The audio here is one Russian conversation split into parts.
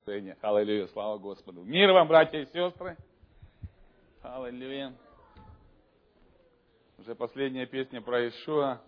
сцене. Аллилуйя, слава Господу. Мир вам, братья и сестры. Аллилуйя. Уже последняя песня про Иешуа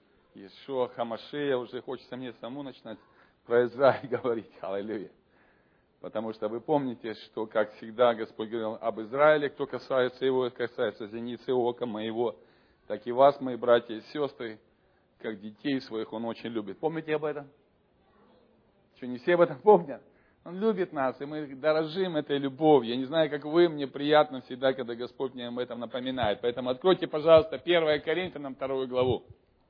Хамашея. Уже хочется мне самому начинать про Израиль говорить. Аллилуйя. Потому что вы помните, что, как всегда, Господь говорил об Израиле, кто касается его, касается зеницы ока моего, так и вас, мои братья и сестры, как детей своих Он очень любит. Помните об этом? Что, не все об этом помнят? Он любит нас, и мы дорожим этой любовью. Я не знаю, как вы, мне приятно всегда, когда Господь мне об этом напоминает. Поэтому откройте, пожалуйста, 1 Коринфянам 2 главу.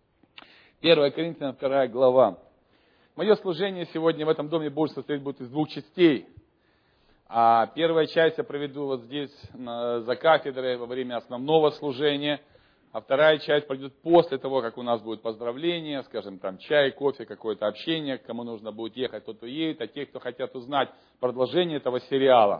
1 Коринфянам 2 глава. Мое служение сегодня в этом доме Божьем состоит будет из двух частей. А первая часть я проведу вот здесь, за кафедрой, во время основного служения. А вторая часть пройдет после того, как у нас будет поздравление, скажем, там чай, кофе, какое-то общение, кому нужно будет ехать, тот уедет, а те, кто хотят узнать продолжение этого сериала,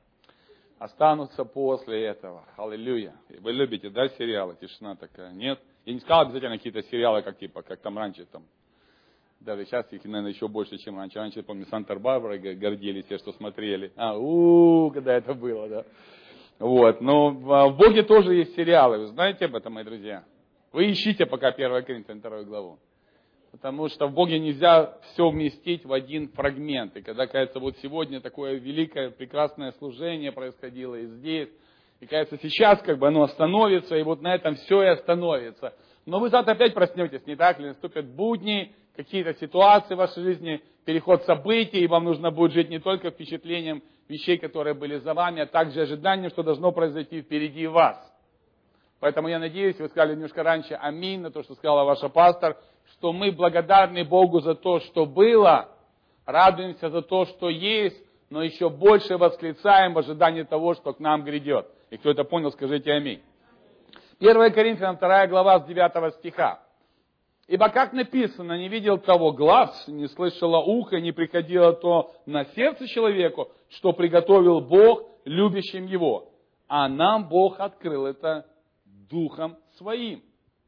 останутся после этого. Аллилуйя. Вы любите, да, сериалы? Тишина такая. Нет? Я не сказал обязательно какие-то сериалы, как там раньше, там. Даже сейчас их, наверное, еще больше, чем раньше. Раньше, я помню, Санта-Барбара гордились все, что смотрели. Когда это было, да. Вот, но в Боге тоже есть сериалы, вы знаете об этом, мои друзья? Вы ищите пока 1 Коринфянам 2 главу. Потому что в Боге нельзя все вместить в один фрагмент. И когда, кажется, вот сегодня такое великое, прекрасное служение происходило и здесь, и, кажется, сейчас как бы оно остановится, и вот на этом все и остановится. Но вы завтра опять проснетесь, не так ли? Наступят будни, какие-то ситуации в вашей жизни, переход событий, и вам нужно будет жить не только впечатлением вещей, которые были за вами, а также ожиданием, что должно произойти впереди вас. Поэтому я надеюсь, вы сказали немножко раньше аминь на то, что сказала ваша пастор, что мы благодарны Богу за то, что было, радуемся за то, что есть, но еще больше восклицаем в ожидании того, что к нам грядет. И кто это понял, скажите аминь. 1 Коринфянам 2 глава с 9 стиха. Ибо, как написано, не видел того глаз, не слышало ухо, не приходило то на сердце человеку, что приготовил Бог любящим его. А нам Бог открыл это Духом Своим.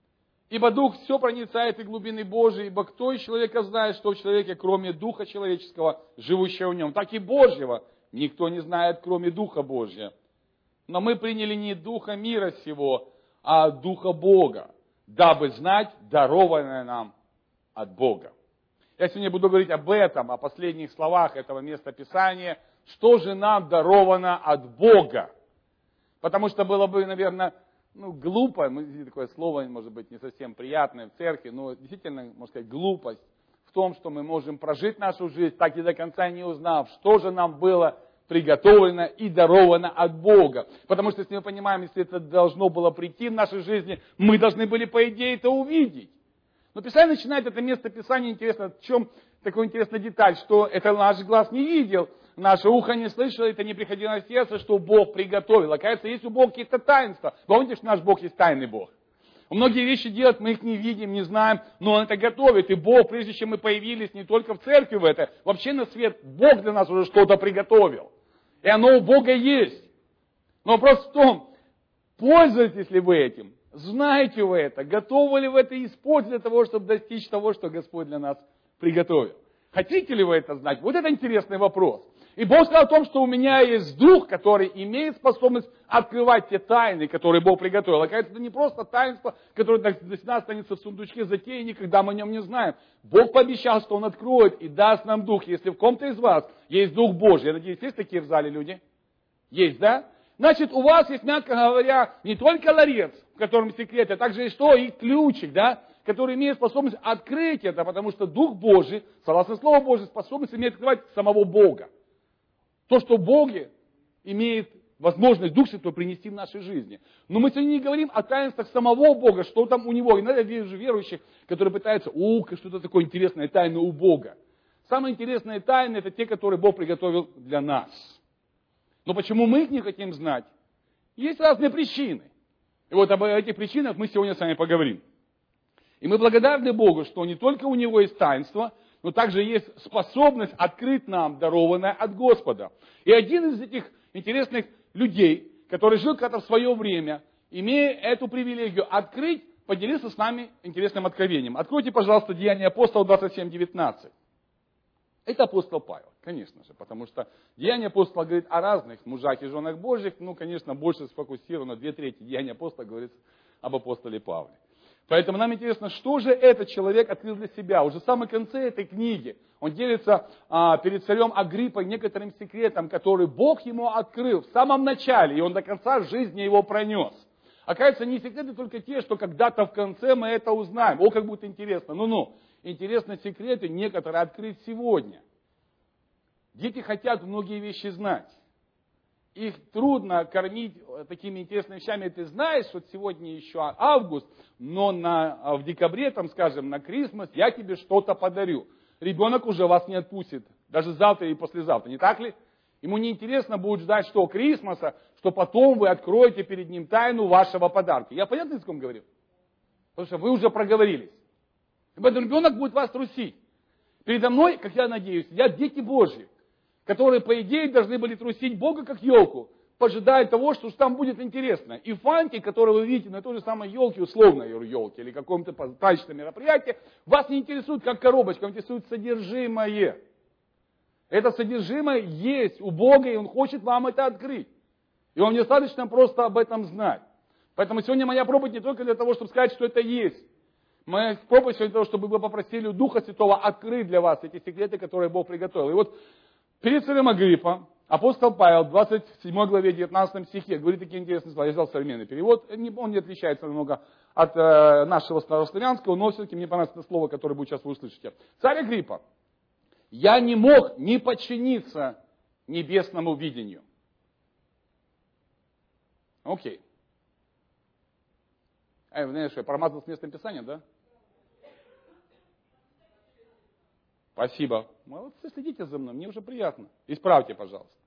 Ибо Дух все проницает и глубины Божьей, ибо кто из человека знает, что в человеке, кроме Духа человеческого, живущего в нем, так и Божьего, никто не знает, кроме Духа Божьего. Но мы приняли не Духа мира сего, а Духа Бога, дабы знать дарованное нам от Бога. Я сегодня буду говорить об этом, о последних словах этого места Писания, что же нам даровано от Бога. Потому что было бы, наверное, глупо, такое слово, может быть, не совсем приятное в церкви, но действительно, можно сказать, глупость в том, что мы можем прожить нашу жизнь, так и до конца не узнав, что же нам было приготовлено и даровано от Бога. Потому что, если мы понимаем, если это должно было прийти в нашей жизни, мы должны были, по идее, это увидеть. Но Писание начинает это место Писания, интересно, в чем такая интересная деталь, что это наш глаз не видел, наше ухо не слышало, это не приходило на сердце, что Бог приготовил. Оказывается, есть у Бога какие-то таинства. Помните, что наш Бог есть тайный Бог? Многие вещи делать, мы их не видим, не знаем, но Он это готовит. И Бог, прежде чем мы появились не только в церкви в это, вообще на свет, Бог для нас уже что-то приготовил. И оно у Бога есть. Но вопрос в том, пользуетесь ли вы этим, знаете вы это, готовы ли вы это использовать для того, чтобы достичь того, что Господь для нас приготовил. Хотите ли вы это знать? Вот это интересный вопрос. И Бог сказал о том, что у меня есть Дух, который имеет способность открывать те тайны, которые Бог приготовил. Оказывается, это не просто таинство, которое навсегда останется в сундучке затеи, никогда мы о нем не знаем. Бог пообещал, что Он откроет и даст нам Дух. Если в ком-то из вас есть Дух Божий, я надеюсь, есть такие в зале люди? Есть, да? Значит, у вас есть, мягко говоря, не только ларец, в котором секрет, а также и что? И ключик, да? Который имеет способность открыть это, потому что Дух Божий, согласно Слову Божьему, способность имеет открывать самого Бога. То, что в Боге имеет возможность Дух Святой принести в нашей жизни. Но мы сегодня не говорим о таинствах самого Бога, что там у Него. Иногда я вижу верующих, которые пытаются, что-то такое интересное тайна у Бога. Самые интересные тайны, это те, которые Бог приготовил для нас. Но почему мы их не хотим знать? Есть разные причины. И вот об этих причинах мы сегодня с вами поговорим. И мы благодарны Богу, что не только у Него есть таинство, но также есть способность открыть нам дарованное от Господа. И один из этих интересных людей, который жил когда-то в свое время, имея эту привилегию открыть, поделился с нами интересным откровением. Откройте, пожалуйста, Деяния апостола 27:19. Это апостол Павел. Конечно же, потому что Деяния апостола говорит о разных мужах и женах Божьих, конечно, больше сфокусировано, 2/3 Деяния апостола говорит об апостоле Павле. Поэтому нам интересно, что же этот человек открыл для себя. Уже в самом конце этой книги он делится перед царем Агриппой некоторым секретом, который Бог ему открыл в самом начале, и он до конца жизни его пронес. Оказывается, не секреты только те, что когда-то в конце мы это узнаем. О, как будет интересно. Интересно секреты некоторые открыть сегодня. Дети хотят многие вещи знать. Их трудно кормить такими интересными вещами. Ты знаешь, что сегодня еще август, но в декабре, на Крисмас я тебе что-то подарю. Ребенок уже вас не отпустит, даже завтра и послезавтра, не так ли? Ему неинтересно будет ждать что Крисмаса, что потом вы откроете перед ним тайну вашего подарка. Я понятно языком говорю? Потому что вы уже проговорились. И поэтому ребенок будет вас трусить. Передо мной, как я надеюсь, сидят дети Божьи, которые, по идее, должны были трусить Бога как елку, поджидая того, что там будет интересно. И фантик, который вы видите на той же самой елке, условной елке, или каком-то праздничном мероприятии, вас не интересует как коробочка, интересует содержимое. Это содержимое есть у Бога, и Он хочет вам это открыть. И вам недостаточно просто об этом знать. Поэтому сегодня моя проповедь не только для того, чтобы сказать, что это есть. Моя проповедь сегодня для того, чтобы вы попросили у Духа Святого открыть для вас эти секреты, которые Бог приготовил. И вот перед царем Агриппа апостол Павел в 27 главе 19 стихе говорит такие интересные слова. Я взял современный перевод. Он не отличается немного от нашего старославянского, но все-таки мне понравилось это слово, которое вы сейчас вы услышите. Царь Агриппа, я не мог не подчиниться небесному видению. Окей. Знаешь, я промазал с местом Писания, да? Спасибо. Молодцы, следите за мной, мне уже приятно. Исправьте, пожалуйста.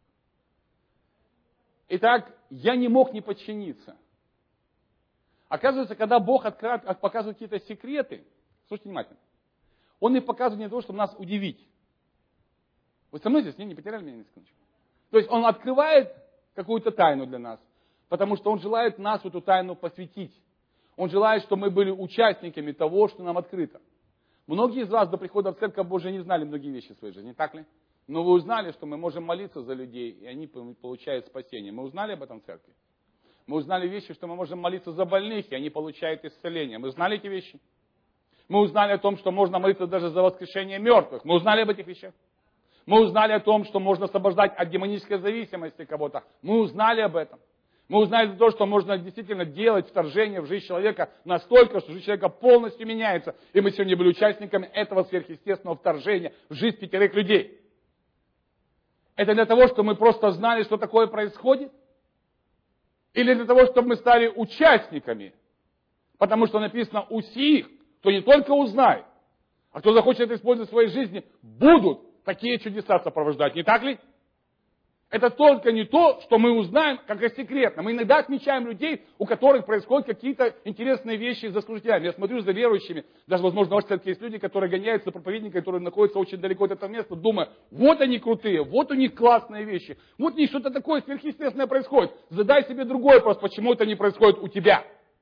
Итак, я не мог не подчиниться. Оказывается, когда Бог показывает какие-то секреты, слушайте внимательно, Он их показывает не для того, чтобы нас удивить. Вы со мной здесь? Не потеряли меня на секундочку? То есть Он открывает какую-то тайну для нас, потому что Он желает нас в эту тайну посвятить. Он желает, чтобы мы были участниками того, что нам открыто. Многие из вас до прихода в Церковь Божию не знали многие вещи в своей жизни, не так ли? Но вы узнали, что мы можем молиться за людей, и они получают спасение. Мы узнали об этом в Церкви? Мы узнали вещи, что мы можем молиться за больных, и они получают исцеление. Мы знали эти вещи? Мы узнали о том, что можно молиться даже за воскрешение мертвых. Мы узнали об этих вещах? Мы узнали о том, что можно освобождать от демонической зависимости кого-то. Мы узнали об этом. Мы узнали то, что можно действительно делать вторжение в жизнь человека настолько, что жизнь человека полностью меняется. И мы сегодня были участниками этого сверхъестественного вторжения в жизнь 5 людей. Это для того, чтобы мы просто знали, что такое происходит? Или для того, чтобы мы стали участниками? Потому что написано у сих, кто не только узнает, а кто захочет это использовать в своей жизни, будут такие чудеса сопровождать. Не так ли? Это только не то, что мы узнаем, как и секретно. Мы иногда отмечаем людей, у которых происходят какие-то интересные вещи за служителями. Я смотрю за верующими, даже, возможно, в вашей церкви есть люди, которые гоняются за проповедниками, которые находятся очень далеко от этого места, думая, вот они крутые, вот у них классные вещи, вот у них что-то такое сверхъестественное происходит. Задай себе другой вопрос, почему это не происходит у тебя.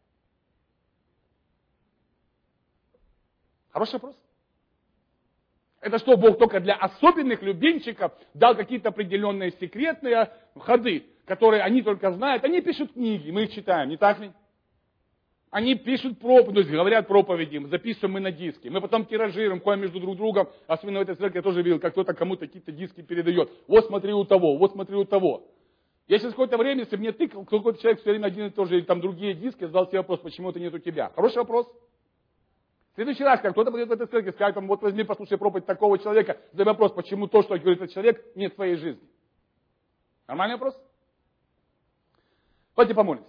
Хороший вопрос. Это что, Бог только для особенных любимчиков дал какие-то определенные секретные ходы, которые они только знают? Они пишут книги, мы их читаем, не так ли? Они пишут проповеди, говорят проповеди, записываем мы на диски. Мы потом тиражируем, ходим между друг другом, особенно в этой церкви я тоже видел, как кто-то кому-то какие-то диски передает. Вот смотри у того, вот смотри у того. Я через какое-то время, если мне тыкал, какой-то человек все время один и тот же, или там другие диски, задал себе вопрос, почему это нет у тебя. Хороший вопрос. В следующий раз, когда кто-то придет в эту церковь и скажет, вот возьми, послушай проповедь такого человека, задай вопрос, почему то, что говорит этот человек, нет в твоей жизни. Нормальный вопрос? Давайте помолимся.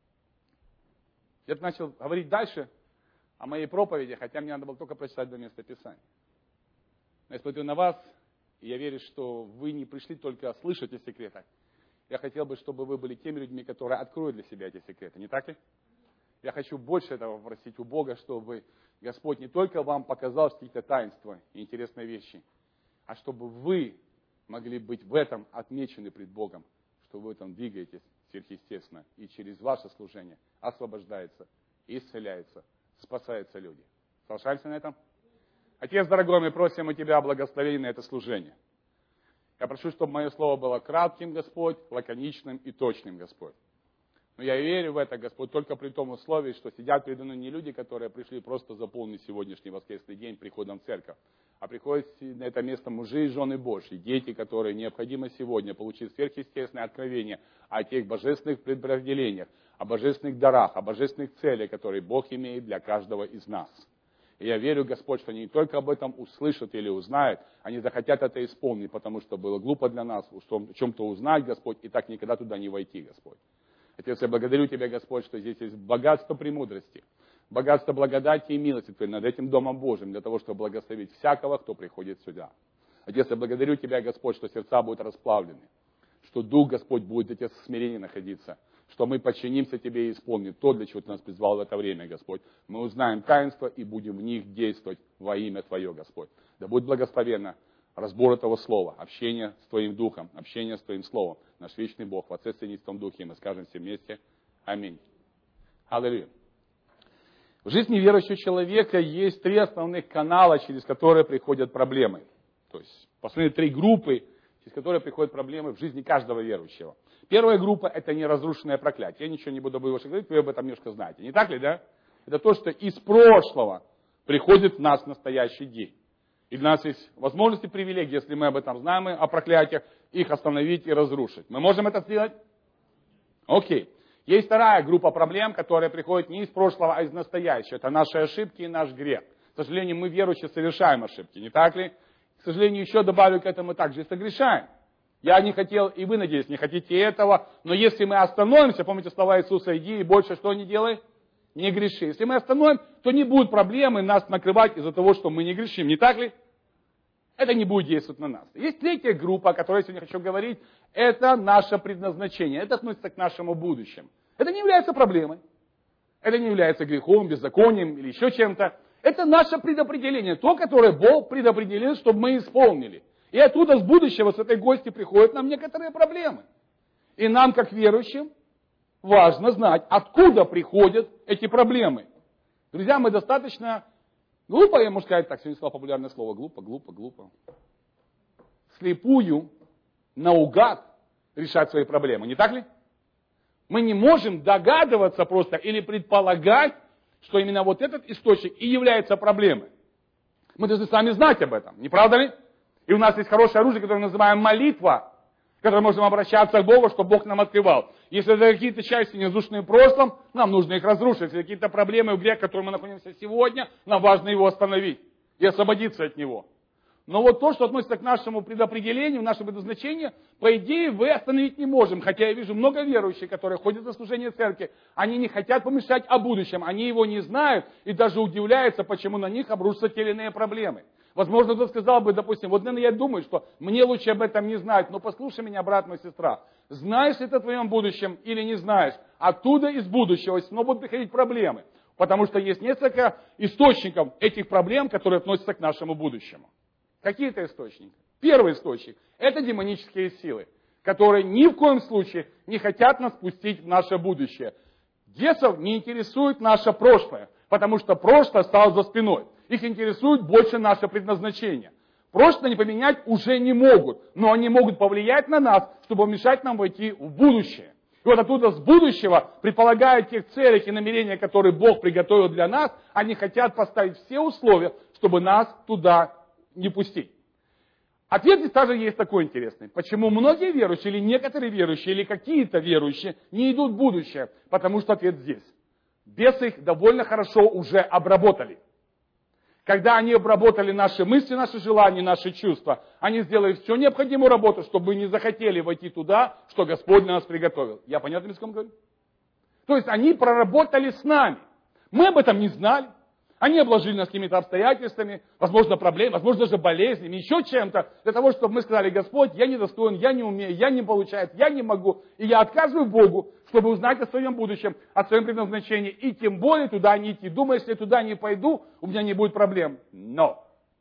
Я начал говорить дальше о моей проповеди, хотя мне надо было только прочитать до места Писания. Я смотрю на вас, и я верю, что вы не пришли только слышать о секретах. Я хотел бы, чтобы вы были теми людьми, которые откроют для себя эти секреты, не так ли? Я хочу больше этого попросить у Бога, чтобы Господь не только вам показал какие-то таинства и интересные вещи, а чтобы вы могли быть в этом отмечены пред Богом, что вы в этом двигаетесь сверхъестественно, и через ваше служение освобождается, исцеляется, спасаются люди. Соглашаемся на этом? Отец дорогой, мы просим у Тебя благословения на это служение. Я прошу, чтобы мое слово было кратким, Господь, лаконичным и точным, Господь. Но я верю в это, Господь, только при том условии, что сидят передо мной не люди, которые пришли просто заполнить сегодняшний воскресный день приходом в церковь, а приходят на это место мужи и жены Божьи, дети, которые необходимо сегодня получить сверхъестественное откровение о тех божественных предопределениях, о божественных дарах, о божественных целях, которые Бог имеет для каждого из нас. И я верю, Господь, что они не только об этом услышат или узнают, они захотят это исполнить, потому что было глупо для нас о чем-то узнать, Господь, и так никогда туда не войти, Господь. Отец, я благодарю Тебя, Господь, что здесь есть богатство премудрости, богатство благодати и милости Твоей над этим Домом Божьим, для того, чтобы благословить всякого, кто приходит сюда. Отец, я благодарю Тебя, Господь, что сердца будут расплавлены, что Дух, Господь, будет для Тебя в смирении находиться, что мы подчинимся Тебе и исполним то, для чего Ты нас призвал в это время, Господь. Мы узнаем таинства и будем в них действовать во имя Твое, Господь. Да будет благословенно разбор этого слова, общение с Твоим Духом, общение с Твоим Словом. Наш вечный Бог, в Отце, Сыне и Святом Духе, и мы скажем все вместе Аминь. Аллилуйя. В жизни верующего человека есть 3 основных канала, через которые приходят проблемы. То есть, последние 3 группы, через которые приходят проблемы в жизни каждого верующего. Первая группа – это неразрушенное проклятие. Я ничего не буду больше говорить, вы об этом немножко знаете. Не так ли, да? Это то, что из прошлого приходит в нас в настоящий день. И для нас есть возможности, привилегии, если мы об этом знаем, о проклятиях, их остановить и разрушить. Мы можем это сделать? Окей. Есть вторая группа проблем, которые приходят не из прошлого, а из настоящего. Это наши ошибки и наш грех. К сожалению, мы, верующие, совершаем ошибки, не так ли? К сожалению, еще добавлю к этому, также и согрешаем. Я не хотел, и вы, надеюсь, не хотите этого, но если мы остановимся, помните слова Иисуса, иди и больше что не делай? Не греши. Если мы остановим, то не будет проблемы нас накрывать из-за того, что мы не грешим, не так ли? Это не будет действовать на нас. Есть третья группа, о которой я сегодня хочу говорить, это наше предназначение, это относится к нашему будущему. Это не является проблемой, это не является грехом, беззаконием или еще чем-то. Это наше предопределение, то, которое Бог предопределил, чтобы мы исполнили. И оттуда с будущего, с этой гости приходят нам некоторые проблемы. И нам, как верующим, важно знать, откуда приходят эти проблемы. Друзья, мы достаточно глупо, я могу сказать так, сегодня сказал популярное слово, глупо. Слепую, наугад решать свои проблемы, не так ли? Мы не можем догадываться просто или предполагать, что именно вот этот источник и является проблемой. Мы должны сами знать об этом, не правда ли? И у нас есть хорошее оружие, которое мы называем молитва, к которой можем обращаться к Богу, чтобы Бог нам открывал. Если это какие-то части неразрушенные в прошлом, нам нужно их разрушить. Если какие-то проблемы в грех, в котором мы находимся сегодня, нам важно его остановить и освободиться от него. Но вот то, что относится к нашему предопределению, нашему предназначению, по идее, вы остановить не можем. Хотя я вижу много верующих, которые ходят на служение церкви, они не хотят помышлять о будущем, они его не знают и даже удивляются, почему на них обрушатся те или иные проблемы. Возможно, кто сказал бы, допустим, вот, наверное, я думаю, что мне лучше об этом не знать, но послушай меня, брат, моя сестра, знаешь ли ты о твоем будущем или не знаешь, оттуда из будущего снова будут приходить проблемы, потому что есть несколько источников этих проблем, которые относятся к нашему будущему. Какие это источники? Первый источник – это демонические силы, которые ни в коем случае не хотят нас пустить в наше будущее. Бесов не интересует наше прошлое, потому что прошлое стало за спиной. Их интересует больше наше предназначение. Прошлое они поменять уже не могут, но они могут повлиять на нас, чтобы мешать нам войти в будущее. И вот оттуда с будущего, предполагая тех целях и намерения, которые Бог приготовил для нас, они хотят поставить все условия, чтобы нас туда не пустить. Ответ здесь также есть такой интересный. Почему многие верующие, или некоторые верующие, или какие-то верующие не идут в будущее? Потому что ответ здесь. Бесы их довольно хорошо уже обработали. Когда они обработали наши мысли, наши желания, наши чувства, они сделали всю необходимую работу, чтобы мы не захотели войти туда, что Господь для нас приготовил. Я понятно языком говорю? То есть они проработали с нами. Мы об этом не знали. Они обложили нас какими-то обстоятельствами, возможно, проблемами, возможно, даже болезнями, еще чем-то, для того, чтобы мы сказали: Господь, я недостоин, я не умею, я не получается, я не могу, и я отказываю Богу, чтобы узнать о своем будущем, о своем предназначении, и тем более туда не идти. Думаю, если я туда не пойду, у меня не будет проблем. Но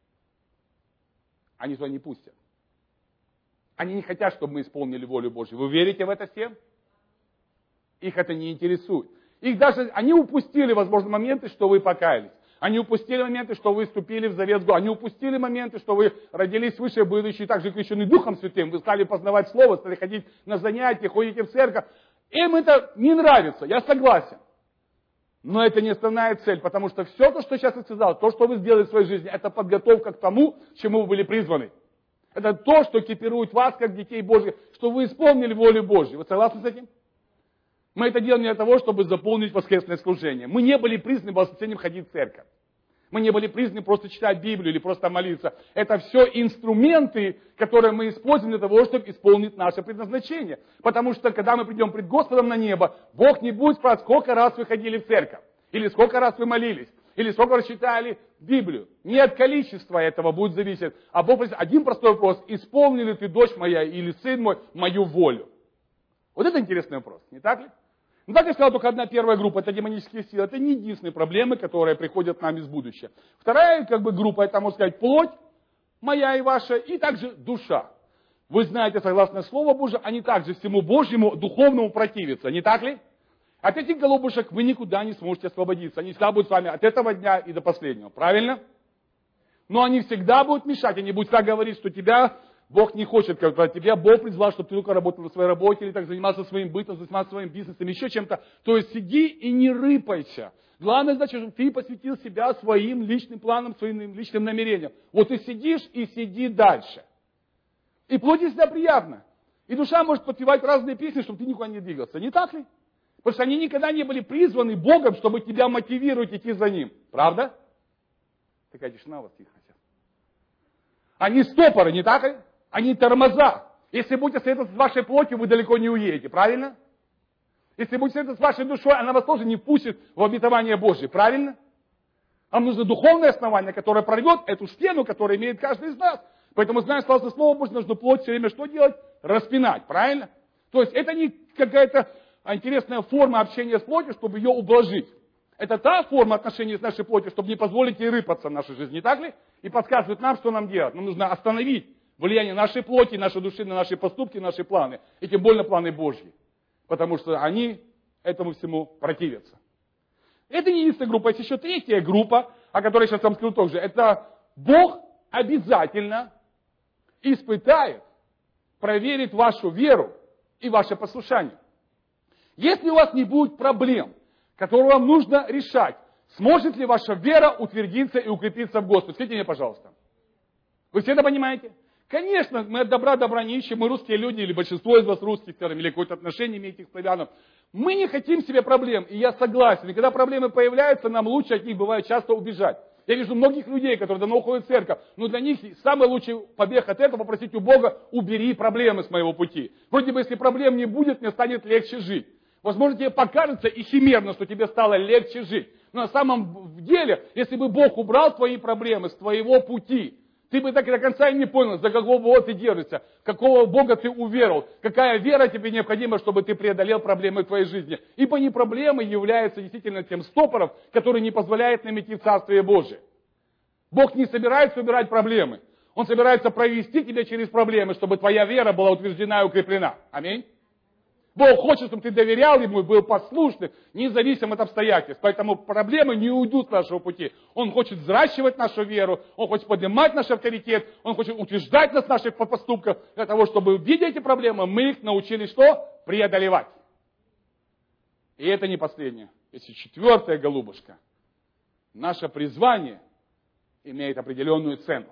они туда не пустят. Они не хотят, чтобы мы исполнили волю Божью. Вы верите в это всем? Их это не интересует. Их даже, они упустили, возможно, моменты, что вы покаялись. Они упустили моменты, что вы вступили в завет с Богом. Они упустили моменты, что вы родились свыше, будучи также крещены Духом Святым. Вы стали познавать Слово, стали ходить на занятия, ходите в церковь. Им это не нравится, я согласен. Но это не основная цель, потому что все то, что сейчас я сказал, то, что вы сделали в своей жизни, это подготовка к тому, к чему вы были призваны. Это то, что экипирует вас, как детей Божьих, что вы исполнили волю Божью. Вы согласны с этим? Мы это делаем не для того, чтобы заполнить воскресное служение. Мы не были призваны в воскресенье ходить в церковь. Мы не были призваны просто читать Библию или просто молиться. Это все инструменты, которые мы используем для того, чтобы исполнить наше предназначение. Потому что, когда мы придем пред Господом на небо, Бог не будет спрашивать, сколько раз вы ходили в церковь, или сколько раз вы молились, или сколько раз читали Библию. Не от количества этого будет зависеть. А Бог просит один простой вопрос: исполнил ли ты, дочь моя или сын мой, мою волю? Вот это интересный вопрос, не так ли? Ну, так я сказал, только одна первая группа, это демонические силы. Это не единственные проблемы, которые приходят к нам из будущего. Вторая группа, это, можно сказать, плоть моя и ваша, и также душа. Вы знаете, согласно Слову Божьему, они также всему Божьему духовному противятся, не так ли? От этих голубушек вы никуда не сможете освободиться. Они всегда будут с вами от этого дня и до последнего. Правильно? Но они всегда будут мешать. Они будут всегда говорить, что тебя Бог не хочет, как от тебя Бог призвал, чтобы ты только работал на своей работе, или так занимался своим бытом, занимался своим бизнесом, еще чем-то. То есть сиди и не рыпайся. Главное, значит, чтобы ты посвятил себя своим личным планам, своим личным намерениям. Вот ты сидишь и сиди дальше. И плоти всегда приятно. И душа может подпевать разные песни, чтобы ты никуда не двигался. Не так ли? Потому что они никогда не были призваны Богом, чтобы тебя мотивировать идти за Ним. Правда? Такая тишина у вас тихо сейчас. Они стопоры, не так ли? Они тормоза. Если будете советоваться с вашей плотью, вы далеко не уедете. Правильно? Если будете советоваться с вашей душой, она вас тоже не впустит в обетование Божье. Правильно? Вам нужно духовное основание, которое прорвет эту стену, которую имеет каждый из нас. Поэтому, зная славное Слово Божье, нужно плоть все время что делать? Распинать. Правильно? То есть это не какая-то интересная форма общения с плотью, чтобы ее ублажить. Это та форма отношений с нашей плотью, чтобы не позволить ей рыпаться в нашей жизни, не так ли? И подсказывает нам, что нам делать. Нам нужно остановить влияние нашей плоти, нашей души на наши поступки, наши планы. И тем более планы Божьи. Потому что они этому всему противятся. Это не единственная группа, есть еще третья группа, о которой я сейчас вам скажу тоже. Это Бог обязательно испытает, проверит вашу веру и ваше послушание. Если у вас не будет проблем, которые вам нужно решать, сможет ли ваша вера утвердиться и укрепиться в Господе? Скажите мне, пожалуйста. Вы все это понимаете? Конечно, мы от добра не ищем, мы русские люди, или большинство из вас русских, или какое-то отношение имеете к славянам. Мы не хотим себе проблем, и я согласен. И когда проблемы появляются, нам лучше от них бывает часто убежать. Я вижу многих людей, которые давно уходят в церковь, но для них самый лучший побег от этого — попросить у Бога: убери проблемы с моего пути. Вроде бы, если проблем не будет, мне станет легче жить. Возможно, тебе покажется эфемерно, что тебе стало легче жить. Но на самом деле, если бы Бог убрал твои проблемы с твоего пути, ты бы так и до конца и не понял, за какого Бога ты держишься, какого Бога ты уверовал, какая вера тебе необходима, чтобы ты преодолел проблемы в твоей жизни. Ибо не проблемы являются действительно тем стопором, который не позволяет нам идти в Царствие Божие. Бог не собирается убирать проблемы. Он собирается провести тебя через проблемы, чтобы твоя вера была утверждена и укреплена. Аминь. Бог хочет, чтобы ты доверял Ему и был послушным, независимо от обстоятельств. Поэтому проблемы не уйдут с нашего пути. Он хочет взращивать нашу веру, Он хочет поднимать наш авторитет, Он хочет утверждать нас в наших поступках, для того, чтобы, видя эти проблемы, мы их научились что? Преодолевать. И это не последнее. Если четвертая голубушка. Наше призвание имеет определенную цену.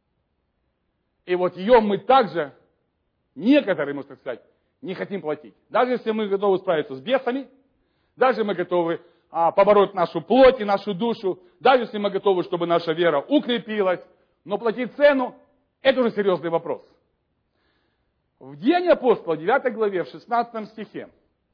И вот ее мы также, некоторые, можно сказать, не хотим платить. Даже если мы готовы справиться с бесами, даже мы готовы побороть нашу плоть и нашу душу, даже если мы готовы, чтобы наша вера укрепилась, но платить цену — это уже серьезный вопрос. В Деянии апостола, 9 главе, в 16 стихе,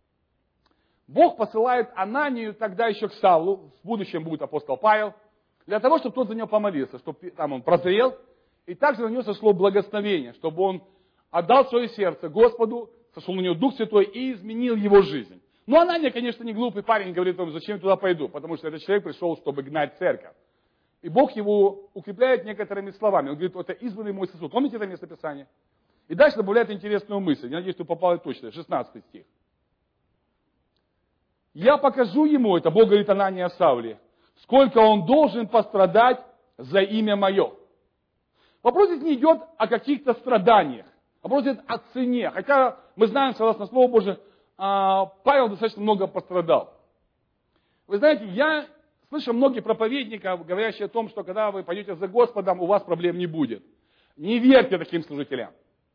Бог посылает Ананию, тогда еще к Савлу, в будущем будет апостол Павел, для того, чтобы тот за него помолился, чтобы там он прозрел, и также на него сошло благословение, чтобы он отдал свое сердце Господу, сошел на него Дух Святой и изменил его жизнь. Но Анания, конечно, не глупый парень, говорит ему: зачем я туда пойду, потому что этот человек пришел, чтобы гнать церковь. И Бог его укрепляет некоторыми словами. Он говорит: это избранный мой сосуд. Помните это местописание? И дальше добавляет интересную мысль. Я надеюсь, что попало точно. 16 стих. Я покажу ему, это Бог говорит Анании о Савле, сколько он должен пострадать за имя мое. Вопрос здесь не идет о каких-то страданиях. Вопрос идет о цене. Хотя мы знаем, согласно Слову Божьему, Павел достаточно много пострадал. Вы знаете, я слышал многих проповедников, говорящих о том, что когда вы пойдете за Господом, у вас проблем не будет. Не верьте таким служителям.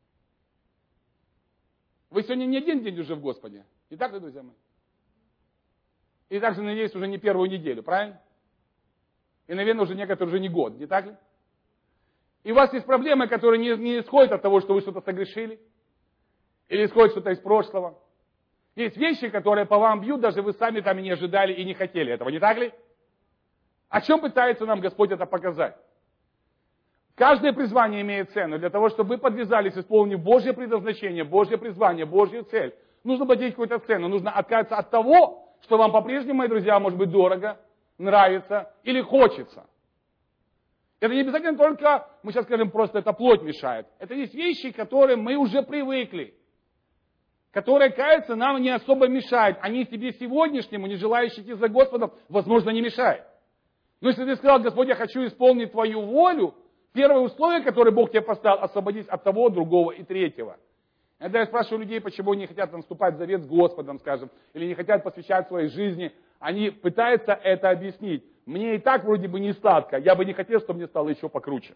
Вы сегодня не один день уже в Господе. Не так ли, друзья мои? И также, надеюсь, уже не первую неделю, правильно? И, наверное, уже некоторые уже не год, не так ли? И у вас есть проблемы, которые не исходят от того, что вы что-то согрешили, или исходят что-то из прошлого. Есть вещи, которые по вам бьют, даже вы сами там и не ожидали, и не хотели этого, не так ли? О чем пытается нам Господь это показать? Каждое призвание имеет цену. Для того, чтобы вы подвязались, исполнив Божье предназначение, Божье призвание, Божью цель, нужно платить какую-то цену. Нужно отказаться от того, что вам по-прежнему, мои друзья, может быть дорого, нравится или хочется. Это не обязательно только, мы сейчас скажем, просто это плоть мешает. Это есть вещи, к которым мы уже привыкли. Которые, кажется, нам не особо мешают. Они тебе сегодняшнему, не желающие идти за Господом, возможно, не мешают. Но если ты сказал: Господь, я хочу исполнить Твою волю, первое условие, которое Бог тебе поставил, освободись от того, другого и третьего. Когда я спрашиваю людей, почему они не хотят вступать в завет с Господом, скажем, или не хотят посвящать своей жизни, они пытаются это объяснить. Мне и так вроде бы не сладко, я бы не хотел, чтобы мне стало еще покруче.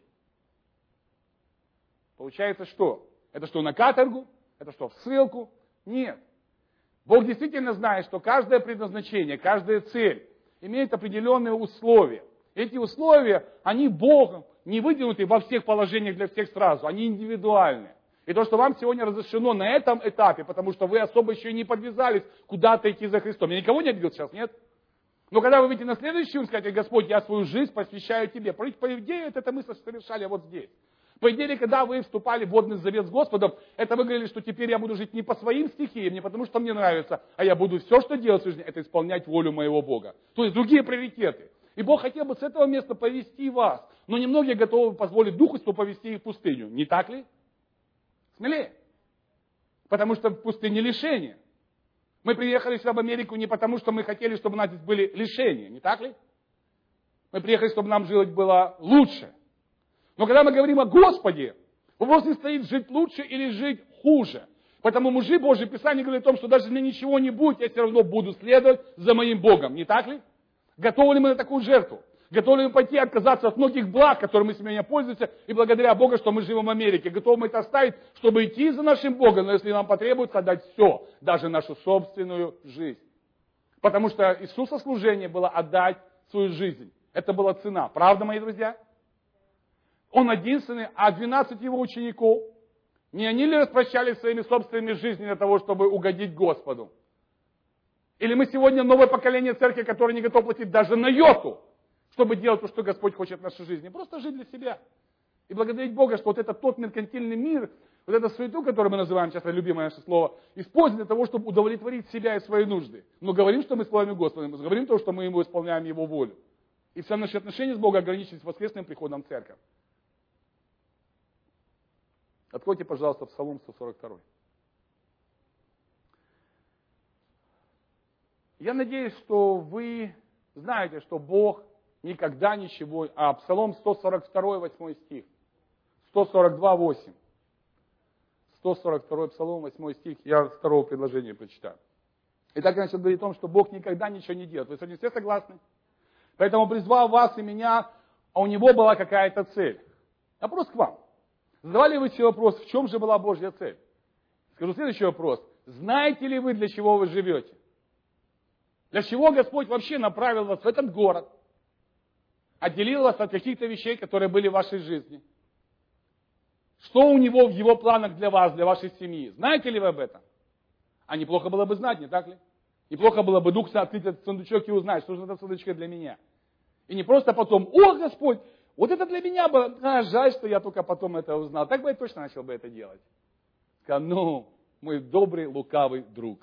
Получается что? Это что, на каторгу? Это что, в ссылку? Нет. Бог действительно знает, что каждое предназначение, каждая цель имеет определенные условия. Эти условия, они Богом не выдвинуты во всех положениях для всех сразу, они индивидуальны. И то, что вам сегодня разрешено на этом этапе, потому что вы особо еще не подвязались куда-то идти за Христом. Я никого не обидел сейчас, нет? Но когда вы выйдете на следующий, вы скажете: Господь, я свою жизнь посвящаю Тебе. По идее, это мы совершали вот здесь. По идее, когда вы вступали в водный завет с Господом, это вы говорили, что теперь я буду жить не по своим стихиям, не потому что мне нравится, а я буду все, что делать в жизни, это исполнять волю моего Бога. То есть другие приоритеты. И Бог хотел бы с этого места повести вас. Но немногие готовы позволить Духу Святому повести их в пустыню. Не так ли? Смелее. Потому что в пустыне лишения. Мы приехали сюда в Америку не потому, что мы хотели, чтобы у нас здесь были лишения. Не так ли? Мы приехали, чтобы нам жить было лучше. Но когда мы говорим о Господе, вопрос не стоит, жить лучше или жить хуже. Поэтому мужи Божьи, Писание говорит о том, что даже если ничего не будет, я все равно буду следовать за моим Богом. Не так ли? Готовы ли мы на такую жертву? Готовы ли мы пойти отказаться от многих благ, которыми мы сегодня пользуемся, и благодаря Богу, что мы живем в Америке? Готовы мы это оставить, чтобы идти за нашим Богом, но если нам потребуется отдать все, даже нашу собственную жизнь. Потому что Иисуса служение было отдать свою жизнь. Это была цена. Правда, мои друзья? Он единственный, а 12 его учеников, не они ли распрощались своими собственными жизнями для того, чтобы угодить Господу? Или мы сегодня новое поколение церкви, которое не готово платить даже на йоту, чтобы делать то, что Господь хочет в нашей жизни? Просто жить для себя. И благодарить Бога, что вот это тот меркантильный мир, вот эту суету, которую мы называем, часто любимое наше слово, используем для того, чтобы удовлетворить себя и свои нужды. Но говорим, что мы славим Господа, мы говорим то, что мы Ему исполняем Его волю. И все наши отношения с Богом ограничились воскресным приходом в церковь. Откройте, пожалуйста, Псалом 142. Я надеюсь, что вы знаете, что Бог никогда ничего... Псалом 142, 8 стих. 142, 8. 142 Псалом, 8 стих. Я с второго предложения прочитаю. Итак, я начал говорить о том, что Бог никогда ничего не делает. Вы с этим все согласны? Поэтому призвал вас и меня, а у Него была какая-то цель. Вопрос к вам. Задавали вы себе вопрос, в чем же была Божья цель? Скажу следующий вопрос. Знаете ли вы, для чего вы живете? Для чего Господь вообще направил вас в этот город? Отделил вас от каких-то вещей, которые были в вашей жизни? Что у Него в Его планах для вас, для вашей семьи? Знаете ли вы об этом? А неплохо было бы знать, не так ли? Неплохо было бы Дух открыть этот сундучок и узнать, что же это сундучок для меня. И не просто потом: о, Господь, вот это для меня было. Жаль, что я только потом это узнал. Так бы я точно начал бы это делать. Сказал: ну, мой добрый, лукавый друг.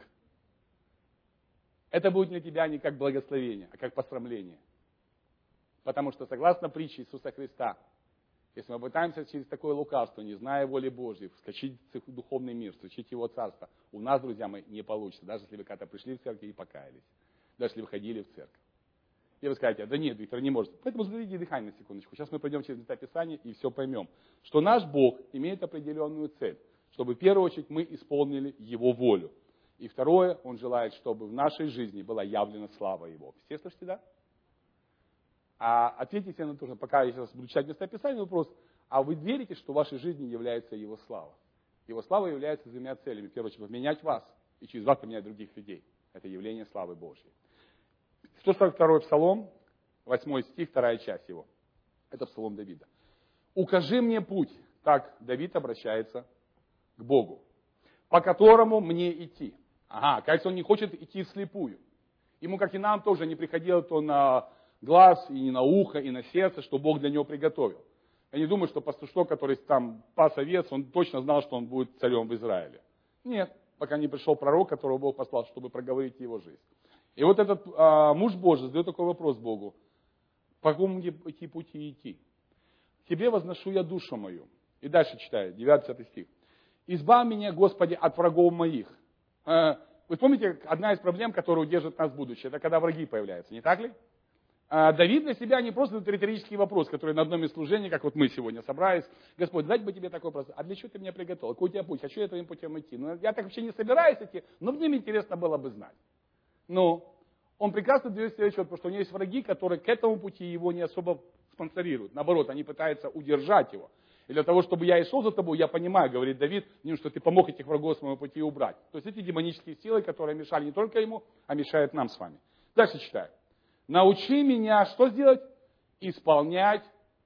Это будет для тебя не как благословение, а как посрамление. Потому что, согласно притче Иисуса Христа, если мы пытаемся через такое лукавство, не зная воли Божьей, вскочить в духовный мир, вскочить в Его Царство, у нас, друзья мои, не получится. Даже если вы когда-то пришли в церковь и покаялись. Даже если вы ходили в церковь. И вы скажете, да нет, Виктор, не может. Поэтому задайте дыхание на секундочку. Сейчас мы пойдем через места Писания и все поймем. Что наш Бог имеет определенную цель. Чтобы в первую очередь мы исполнили Его волю. И второе, Он желает, чтобы в нашей жизни была явлена слава Его. Все слышите, да? А ответьте на то, пока я сейчас буду читать места Писания, вопрос. А вы верите, что в вашей жизни является Его слава? Его слава является двумя целями. В первую очередь, поменять вас и через вас поменять других людей. Это явление славы Божьей. 142-й псалом, 8 стих, 2 часть его. Это псалом Давида. «Укажи мне путь». Так Давид обращается к Богу. «По которому мне идти». Ага, кажется, он не хочет идти вслепую. Ему, как и нам, тоже не приходило то на глаз, и не на ухо, и на сердце, что Бог для него приготовил. Я не думаю, что пастушок, который там пас овец, он точно знал, что он будет царем в Израиле. Нет, пока не пришел пророк, которого Бог послал, чтобы проговорить его жизнь. И вот этот муж Божий задает такой вопрос Богу. По какому мне идти пути идти? Тебе возношу я душу мою. И дальше читаю, 9-10 стих. Избавь меня, Господи, от врагов моих. Вы помните, одна из проблем, которая удержит нас в будущее, это когда враги появляются, не так ли? Давид для себя не просто риторический вопрос, который на одном из служений, как вот мы сегодня собрались, Господь, дать бы тебе такой вопрос, а для чего ты меня приготовил? Какой у тебя путь? Хочу я твоим путем идти? Ну, я так вообще не собираюсь идти, но мне интересно было бы знать. Но он прекрасно дает себе отчет, потому что у него есть враги, которые к этому пути его не особо спонсорируют. Наоборот, они пытаются удержать его. И для того, чтобы я и шел за тобой, я понимаю, говорит Давид, что ты помог этих врагов с моего пути убрать. То есть эти демонические силы, которые мешали не только ему, а мешают нам с вами. Дальше читаю. Научи меня что сделать? Исполнять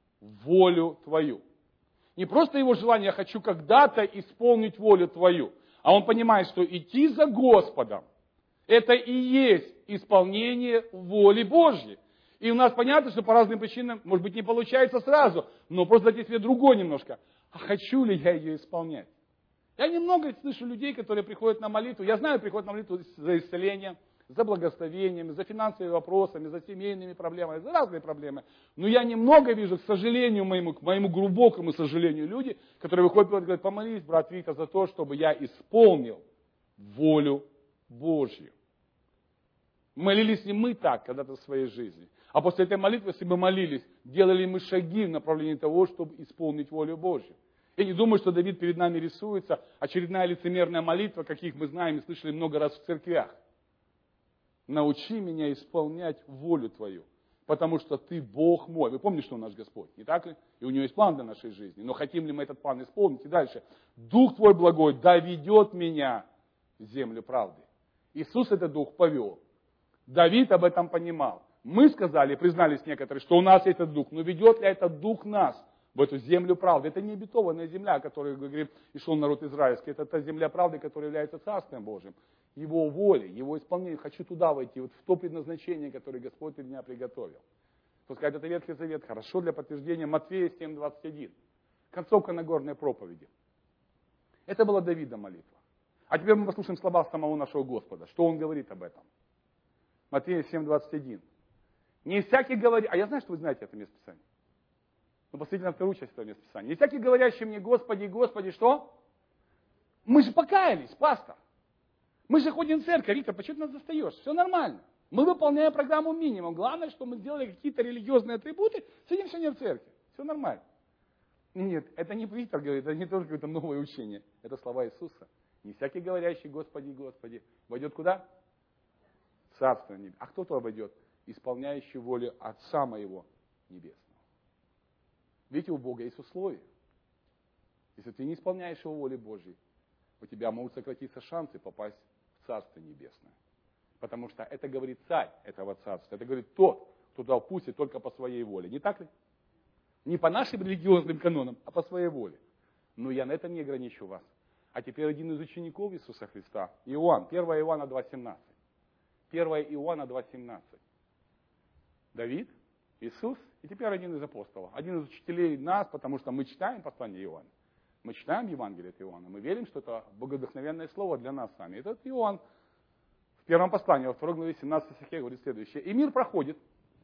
волю твою. Не просто его желание, я хочу когда-то исполнить волю твою, а он понимает, что идти за Господом, это и есть исполнение воли Божьей. И у нас понятно, что по разным причинам, может быть, не получается сразу, но просто дайте себе другое немножко. А хочу ли я ее исполнять? Я немного слышу людей, которые приходят на молитву. Я знаю, приходят на молитву за исцеление, за благословениями, за финансовыми вопросами, за семейными проблемами, за разные проблемы. Но я немного вижу, к сожалению, к моему глубокому сожалению, люди, которые выходят и говорят, помолись, брат Виктор, за то, чтобы я исполнил волю Божью. Молились ли мы так когда-то в своей жизни? А после этой молитвы, если мы молились, делали мы шаги в направлении того, чтобы исполнить волю Божью. Я не думаю, что Давид перед нами рисуется очередная лицемерная молитва, каких мы знаем и слышали много раз в церквях. Научи меня исполнять волю Твою, потому что Ты Бог мой. Вы помните, что Он наш Господь, не так ли? И у Него есть план для нашей жизни. Но хотим ли мы этот план исполнить? И дальше. Дух Твой благой доведет меня в землю правды. Иисус этот дух повел. Давид об этом понимал. Мы сказали, признались некоторые, что у нас есть этот дух. Но ведет ли этот дух нас в эту землю правды? Это не обетованная земля, о которой говорит и шел народ израильский. Это та земля правды, которая является Царствием Божьим. Его волей, Его исполнением. Хочу туда войти, вот в то предназначение, которое Господь для меня приготовил. Пускай это Ветхий Завет, хорошо для подтверждения. Матфея 7:21. Концовка Нагорной проповеди. Это была Давида молитва. А теперь мы послушаем слова самого нашего Господа. Что Он говорит об этом? Матфея 7:21. Не всякий говорит... А я знаю, что вы знаете это место Писания. Но посмотрите на вторую часть этого места Писания. Не всякий говорящий мне, Господи, Господи, что? Мы же покаялись, пастор. Мы же ходим в церковь, Рита, почему ты нас застаешь? Все нормально. Мы выполняем программу минимум. Главное, что мы сделали какие-то религиозные атрибуты, сидим сегодня в церкви. Все нормально. Нет, это не Виктор говорит, это не тоже какое-то новое учение. Это слова Иисуса. Не всякий говорящий, Господи, Господи, войдет куда? В Царство Небесное. А кто туда войдет? Исполняющий волю Отца Моего Небесного. Видите, у Бога есть условия. Если ты не исполняешь Его воли Божьей, у тебя могут сократиться шансы попасть в Царство Небесное. Потому что это говорит царь этого царства. Это говорит тот, кто дал пусть только по своей воле. Не так ли? Не по нашим религиозным канонам, а по своей воле. Но я на этом не ограничу вас. А теперь один из учеников Иисуса Христа, Иоанн, 1 Иоанна 2:17. 1 Иоанна 2:17. Давид, Иисус и теперь один из апостолов. Один из учителей нас, потому что мы читаем послание Иоанна. Мы читаем Евангелие от Иоанна. Мы верим, что это богодухновенное слово для нас с вами. Этот Иоанн в первом послании, во 2 главе 17 стихе говорит следующее. И мир проходит,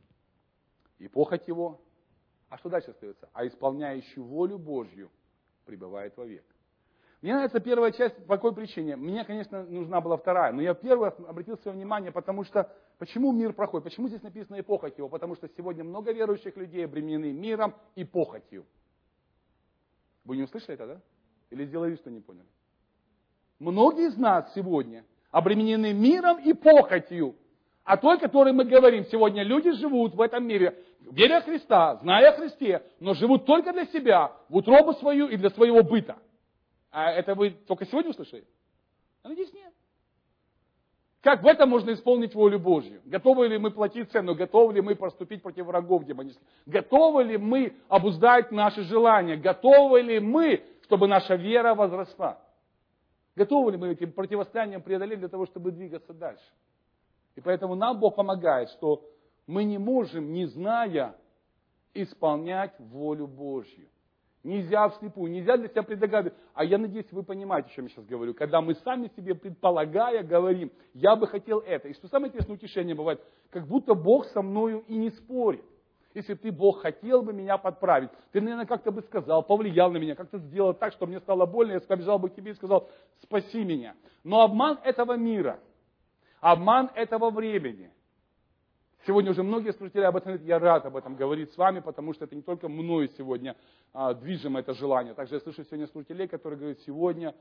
и похоть его. А что дальше остается? А исполняющий волю Божью пребывает вовек. Мне нравится первая часть по какой причине. Мне, конечно, нужна была вторая. Но я первый обратил свое внимание, потому что почему мир проходит? Почему здесь написано и похоть его? Потому что сегодня много верующих людей обременены миром и похотью. Вы не услышали это, да? Или сделали, что не поняли? Многие из нас сегодня обременены миром и похотью. А той, о которой мы говорим, сегодня люди живут в этом мире, веря в Христа, зная о Христе, но живут только для себя, в утробу свою и для своего быта. А это вы только сегодня услышали? А надеюсь, нет. Как в этом можно исполнить волю Божью? Готовы ли мы платить цену? Готовы ли мы поступить против врагов демонических? Готовы ли мы обуздать наши желания? Готовы ли мы, чтобы наша вера возросла? Готовы ли мы этим противостоянием преодолеть для того, чтобы двигаться дальше? И поэтому нам Бог помогает, что мы не можем, не зная, исполнять волю Божью. Нельзя вслепую, нельзя для себя предугадывать. А я надеюсь, вы понимаете, о чем я сейчас говорю. Когда мы сами себе предполагая говорим, я бы хотел это. И что самое интересное утешение бывает, как будто Бог со мною и не спорит. Если ты, Бог, хотел бы меня подправить, ты, наверное, как-то бы сказал, повлиял на меня, как-то сделал так, что мне стало больно, я побежал бы к тебе и сказал, спаси меня. Но обман этого мира, обман этого времени. Сегодня уже многие служители об этом говорят, я рад об этом говорить с вами, потому что это не только мною сегодня движимо это желание. Также я слышу сегодня служителей, которые говорят, сегодня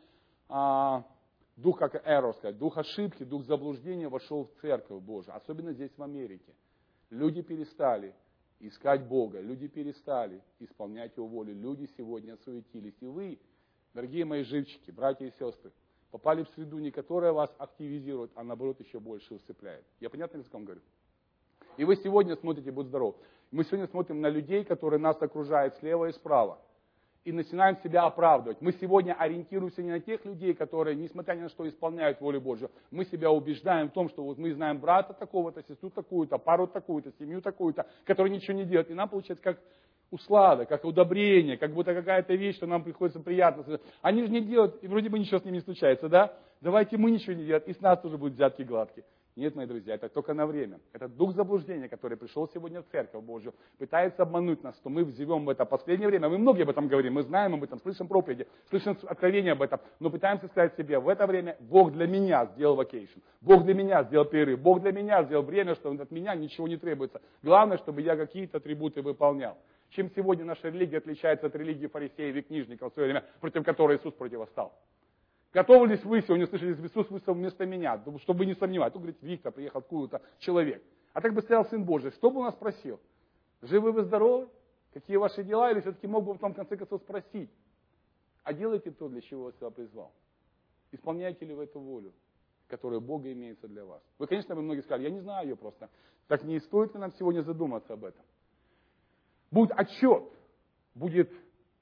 дух, как эррор сказать, дух ошибки, дух заблуждения вошел в Церковь Божию, особенно здесь в Америке. Люди перестали искать Бога, люди перестали исполнять Его волю, люди сегодня суетились. И вы, дорогие мои живчики, братья и сестры, попали в среду, не которая вас активизирует, а наоборот еще больше усыпляет. Я понятным языком говорю? И вы сегодня смотрите, будь здоров. Мы сегодня смотрим на людей, которые нас окружают слева и справа. И начинаем себя оправдывать. Мы сегодня ориентируемся не на тех людей, которые, несмотря ни на что, исполняют волю Божью. Мы себя убеждаем в том, что вот мы знаем брата такого-то, сестру такую-то, пару такую-то, семью такую-то, которые ничего не делают. И нам получается как услада, как удобрение, как будто какая-то вещь, что нам приходится приятно. Они же не делают, и вроде бы ничего с ними не случается, да? Давайте мы ничего не делаем, и с нас тоже будут взятки гладкие. Нет, мои друзья, это только на время. Это дух заблуждения, который пришел сегодня в Церковь Божью, пытается обмануть нас, что мы живем в это последнее время. Мы многие об этом говорим, мы знаем об этом, слышим проповеди, слышим откровения об этом, но пытаемся сказать себе, в это время Бог для меня сделал вакейшн, Бог для меня сделал перерыв, Бог для меня сделал время, что от меня ничего не требуется. Главное, чтобы я какие-то атрибуты выполнял. Чем сегодня наша религия отличается от религии фарисеев и книжников в свое время, против которой Иисус противостал? Готовы ли вы сегодня слышали, Иисус вышел вместо меня, чтобы не сомневать? Он говорит, Виктор, приехал откуда-то человек. А так бы стоял Сын Божий, что бы он нас спросил? Живы вы, здоровы? Какие ваши дела? Или все-таки мог бы в том конце концов спросить, а делаете то, для чего я вас призвал? Исполняете ли вы эту волю, которая Бога имеется для вас? Вы, конечно, вы многие сказали, я не знаю ее просто. Так не стоит ли нам сегодня задуматься об этом? Будет отчет, будет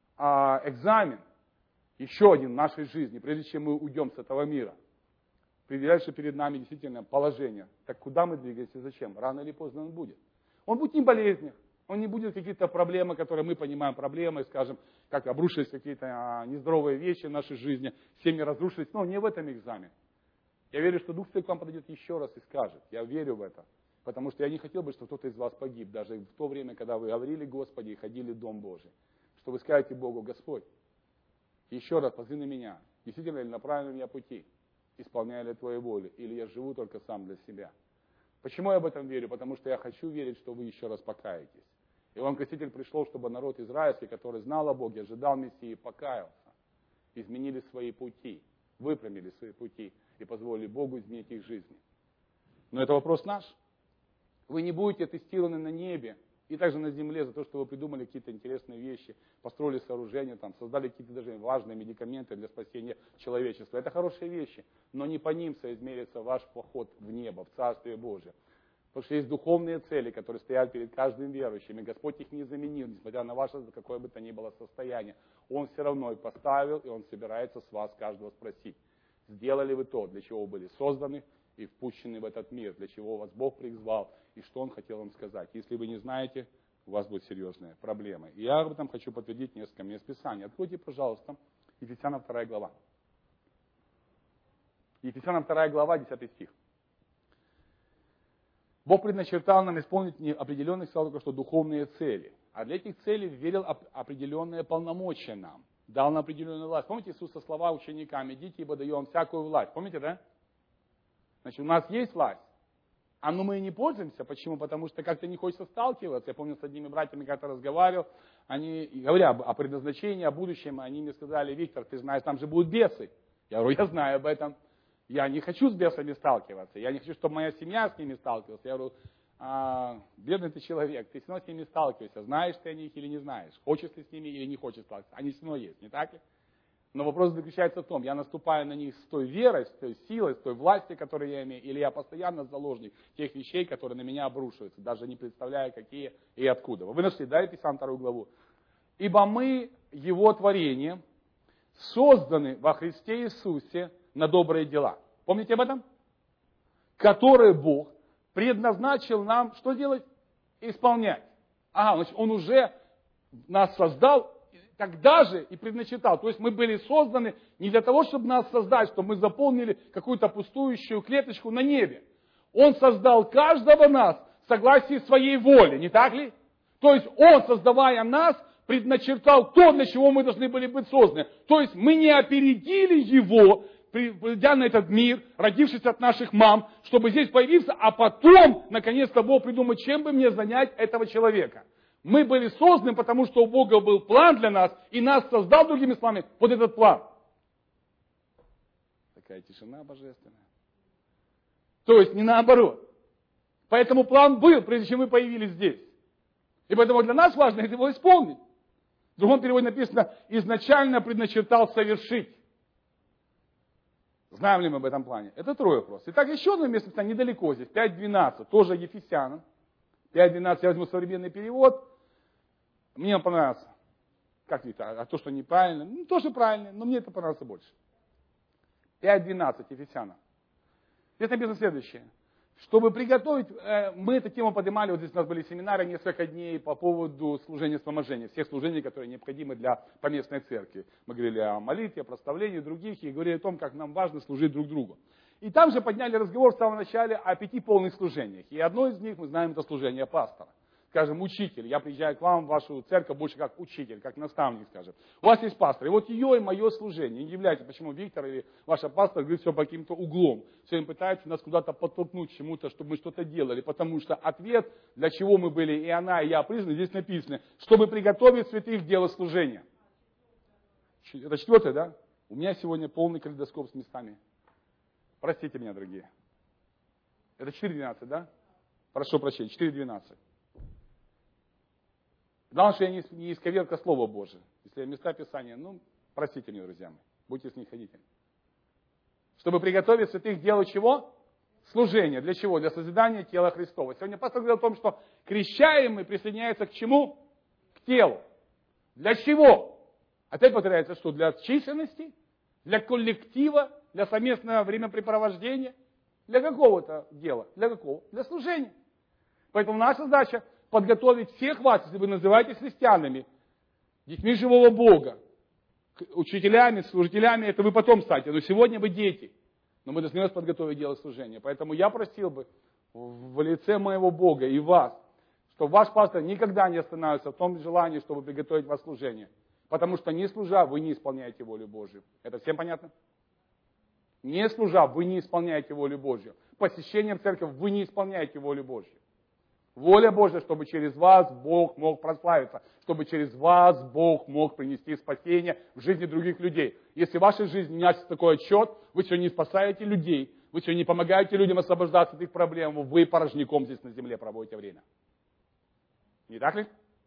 экзамен, еще один в нашей жизни, прежде чем мы уйдем с этого мира. Дальше перед нами действительно положение. Так куда мы двигаемся, зачем? Рано или поздно он будет. Он будет не в болезнях, он не будет какие-то проблемы, которые мы понимаем проблемы, скажем, как обрушились какие-то нездоровые вещи в нашей жизни, семьи разрушились, но не в этом экзамен. Я верю, что Дух Святой к вам подойдет еще раз и скажет. Я верю в это. Потому что я не хотел бы, чтобы кто-то из вас погиб, даже в то время, когда вы говорили Господи и ходили в Дом Божий. Что вы скажете Богу, Господь, еще раз позри на меня, действительно ли на правильном я пути, исполняю ли Твою волю, или я живу только сам для себя. Почему я об этом верю? Потому что я хочу верить, что вы еще раз покаетесь. Иоанн Креститель пришел, чтобы народ израильский, который знал о Боге, ожидал Мессии, покаялся, изменили свои пути, выпрямили свои пути и позволили Богу изменить их жизни. Но это вопрос наш. Вы не будете тестированы на небе и также на земле за то, что вы придумали какие-то интересные вещи, построили сооружения, там, создали какие-то даже важные медикаменты для спасения человечества. Это хорошие вещи, но не по ним соизмерится ваш поход в небо, в Царствие Божие. Потому что есть духовные цели, которые стоят перед каждым верующим, и Господь их не заменил, несмотря на ваше какое бы то ни было состояние. Он все равно их поставил, и Он собирается с вас каждого спросить, сделали вы то, для чего вы были созданы и впущены в этот мир, для чего вас Бог призвал, и что Он хотел вам сказать. Если вы не знаете, у вас будут серьезные проблемы. И я об этом хочу подтвердить несколько мест Писания. Откройте, пожалуйста, Ефесянам 2 глава. Ефесянам 2 глава, 10 стих. Бог предначертал нам исполнить не определенные, сказал только что, духовные цели. А для этих целей верил определенные полномочия нам. дал нам определенную власть. Помните Иисуса слова ученикам: идите, ибо даю вам всякую власть. Помните, да? Значит, у нас есть власть. Но мы и не пользуемся. Почему? Потому что как-то не хочется сталкиваться. Я помню, с одними братьями как-то разговаривал. Они, говоря о предназначении, о будущем, они мне сказали: Виктор, ты знаешь, там же будут бесы. Я говорю: я знаю об этом. Я не хочу с бесами сталкиваться. Я не хочу, чтобы моя семья с ними сталкивалась. Я говорю: бедный ты человек, ты все равно с ними сталкиваешься. Знаешь ты о них или не знаешь? Хочешь ты с ними или не хочешь сталкиваться? Они все равно есть, не так ли? Но вопрос заключается в том, я наступаю на них с той верой, с той силой, с той властью, которую я имею, или я постоянно заложник тех вещей, которые на меня обрушиваются, даже не представляя, какие и откуда. Вы нашли, да, Ефесянам 2 главу? Ибо мы, Его творение, созданы во Христе Иисусе на добрые дела. Помните об этом? Которые Бог предназначил нам что делать? Исполнять. Значит, Он уже нас создал тогда же и предначертал. То есть мы были созданы не для того, чтобы нас создать, чтобы мы заполнили какую-то пустующую клеточку на небе. Он создал каждого нас в согласии своей воли, не так ли? То есть Он, создавая нас, предначертал то, для чего мы должны были быть созданы. То есть мы не опередили Его, придя на этот мир, родившись от наших мам, чтобы здесь появиться, а потом, наконец-то, Бог придумал, чем бы мне занять этого человека. Мы были созданы, потому что у Бога был план для нас, и нас создал, другими словами, вот этот план. Такая тишина божественная. То есть не наоборот. Поэтому план был, прежде чем мы появились здесь. И поэтому для нас важно его исполнить. В другом переводе написано: изначально предначертал совершить. Знаем ли мы об этом плане? Это второй вопрос. Итак, еще одно место недалеко здесь, 5.12, тоже Ефесянам. 5.12, я возьму современный перевод. Мне он понравился. Как Виктор? А то, что неправильно? Тоже правильно, но мне это понравится больше. 5.12, Ефесянам. Здесь написано следующее. Чтобы приготовить, мы эту тему поднимали, вот здесь у нас были семинары несколько дней по поводу служения вспоможения, всех служений, которые необходимы для поместной церкви. Мы говорили о молитве, о прославлении других, и говорили о том, как нам важно служить друг другу. И там же подняли разговор в самом начале о 5 полных служениях. И одно из них, мы знаем, это служение пастора. Скажем, учитель. Я приезжаю к вам в вашу церковь больше как учитель, как наставник, скажем. У вас есть пастор. И вот ее и мое служение. Не удивляйтесь, почему Виктор или ваша пастор говорит все по каким-то углом. Все время пытаются нас куда-то подтолкнуть к чему-то, чтобы мы что-то делали. Потому что ответ, для чего мы были и она, и я призваны, здесь написано: чтобы приготовить святых к делу служения. Это 4, да? У меня сегодня полный калейдоскоп с местами. Простите меня, дорогие. Это 4.12, да? Прошу прощения, 4.12. Главное, что я не исковерка Слова Божие. Если места Писания, простите меня, друзья мои, будьте снисходительны. Чтобы приготовить святых к делу чего? Служение. Для чего? Для созидания тела Христова. Сегодня пастор говорил о том, что крещаемый присоединяется к чему? К телу. Для чего? Опять повторяется, что? Для численности? Для коллектива? Для совместного времяпрепровождения? Для какого-то дела? Для какого? Для служения. Поэтому наша задача подготовить всех вас, если вы называетесь христианами, детьми живого Бога, учителями, служителями, это вы потом станете, но сегодня вы дети. Но мы должны вас подготовить дело служения. Поэтому я просил бы в лице моего Бога и вас, чтобы ваш пастор никогда не останавливался в том желании, чтобы приготовить вас служение. Потому что не служа, вы не исполняете волю Божью. Это всем понятно? Не служа, вы не исполняете волю Божью. Посещением церкви вы не исполняете волю Божью. Воля Божья, чтобы через вас Бог мог прославиться, чтобы через вас Бог мог принести спасение в жизни других людей. Если в вашей жизни не есть такой отчет, вы сегодня не спасаете людей, вы сегодня не помогаете людям освобождаться от их проблем, вы порожняком здесь на земле проводите время. Не так ли?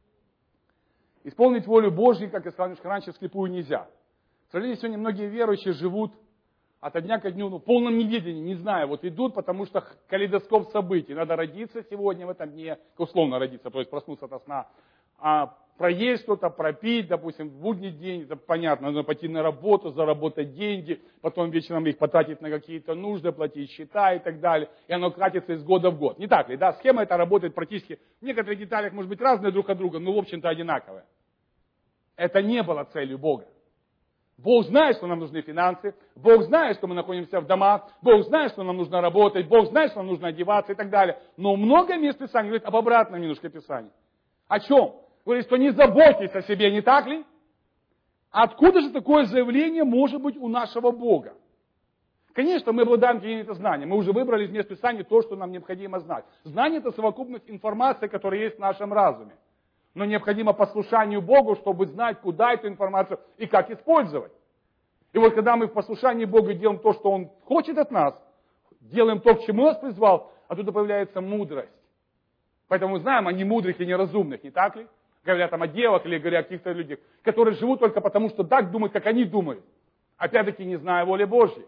Исполнить волю Божью, как я сказал немножко раньше, вслепую нельзя. К сожалению, сегодня многие верующие живут от дня ко дню, в полном неведении, не знаю, вот идут, потому что калейдоскоп событий. Надо родиться сегодня в этом дне, условно родиться, то есть проснуться от сна, проесть что-то, пропить, допустим, в будний день, это понятно, нужно пойти на работу, заработать деньги, потом вечером их потратить на какие-то нужды, платить счета и так далее, и оно катится из года в год. Не так ли, да? Схема эта работает практически, в некоторых деталях может быть разные друг от друга, но в общем-то одинаковые. Это не было целью Бога. Бог знает, что нам нужны финансы, Бог знает, что мы находимся в домах, Бог знает, что нам нужно работать, Бог знает, что нам нужно одеваться и так далее. Но много мест Писания говорит об обратном немножко Писании. О чем? Говорит, что не заботьтесь о себе, не так ли? Откуда же такое заявление может быть у нашего Бога? Конечно, мы обладаем какими-то знаниями. Мы уже выбрали из мест Писания то, что нам необходимо знать. Знание – это совокупность информации, которая есть в нашем разуме. Но необходимо послушанию Богу, чтобы знать, куда эту информацию и как использовать. И вот когда мы в послушании Бога делаем то, что Он хочет от нас, делаем то, к чему нас призвал, оттуда появляется мудрость. Поэтому мы знаем о немудрых и неразумных, не так ли? Говорят там о девах или говорят о каких-то людях, которые живут только потому, что так думают, как они думают. Опять-таки не зная воли Божьей.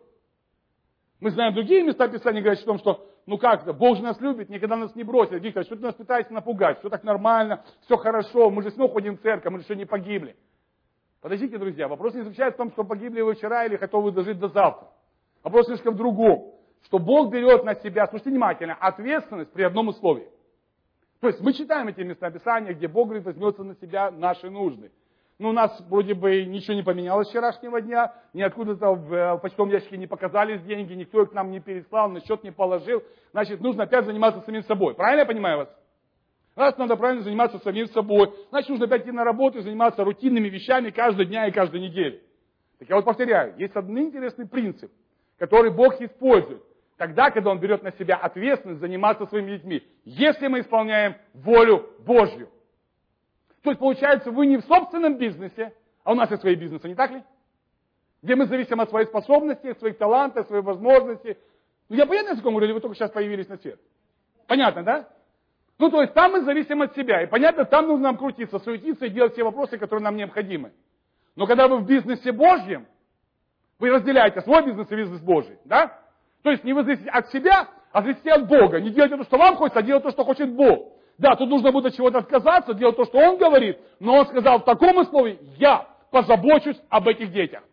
Мы знаем другие места Писания, говорят о том, что, ну как это, Бог же нас любит, никогда нас не бросит. Виктор, что ты нас пытаешься напугать, все так нормально, все хорошо, мы же снова ходим в церковь, мы же еще не погибли. Подождите, друзья, вопрос не заключается в том, что погибли вы вчера или готовы дожить до завтра. Вопрос слишком в другом, что Бог берет на себя, слушайте внимательно, ответственность при одном условии. То есть мы читаем эти места Писания, где Бог говорит, возьмется на себя наши нужды. Ну, у нас вроде бы ничего не поменялось с вчерашнего дня, ниоткуда-то в почтовом ящике не показались деньги, никто их к нам не переслал, на счет не положил. Значит, нужно опять заниматься самим собой. Правильно я понимаю вас? Раз надо правильно заниматься самим собой, значит, нужно опять идти на работу и заниматься рутинными вещами каждый дня и каждой недели. Так я вот повторяю, есть один интересный принцип, который Бог использует. Тогда, когда Он берет на себя ответственность заниматься своими детьми, если мы исполняем волю Божью. То есть, получается, вы не в собственном бизнесе, а у нас есть свои бизнесы, не так ли? Где мы зависим от своих способностей, от своих талантов, своих возможностей. Ну, я понятно, о каком говорю, или вы только сейчас появились на свет? Понятно, да? Ну, то есть, там мы зависим от себя. И понятно, там нужно нам крутиться, суетиться и делать все вопросы, которые нам необходимы. Но когда вы в бизнесе Божьем, вы разделяете свой бизнес и бизнес Божий, да? То есть, не вы зависите от себя, а зависите от Бога. Не делайте то, что вам хочется, а делайте то, что хочет Бог. Да, тут нужно будет от чего-то отказаться, делать то, что Он говорит, но Он сказал в таком условии, я позабочусь об этих детях.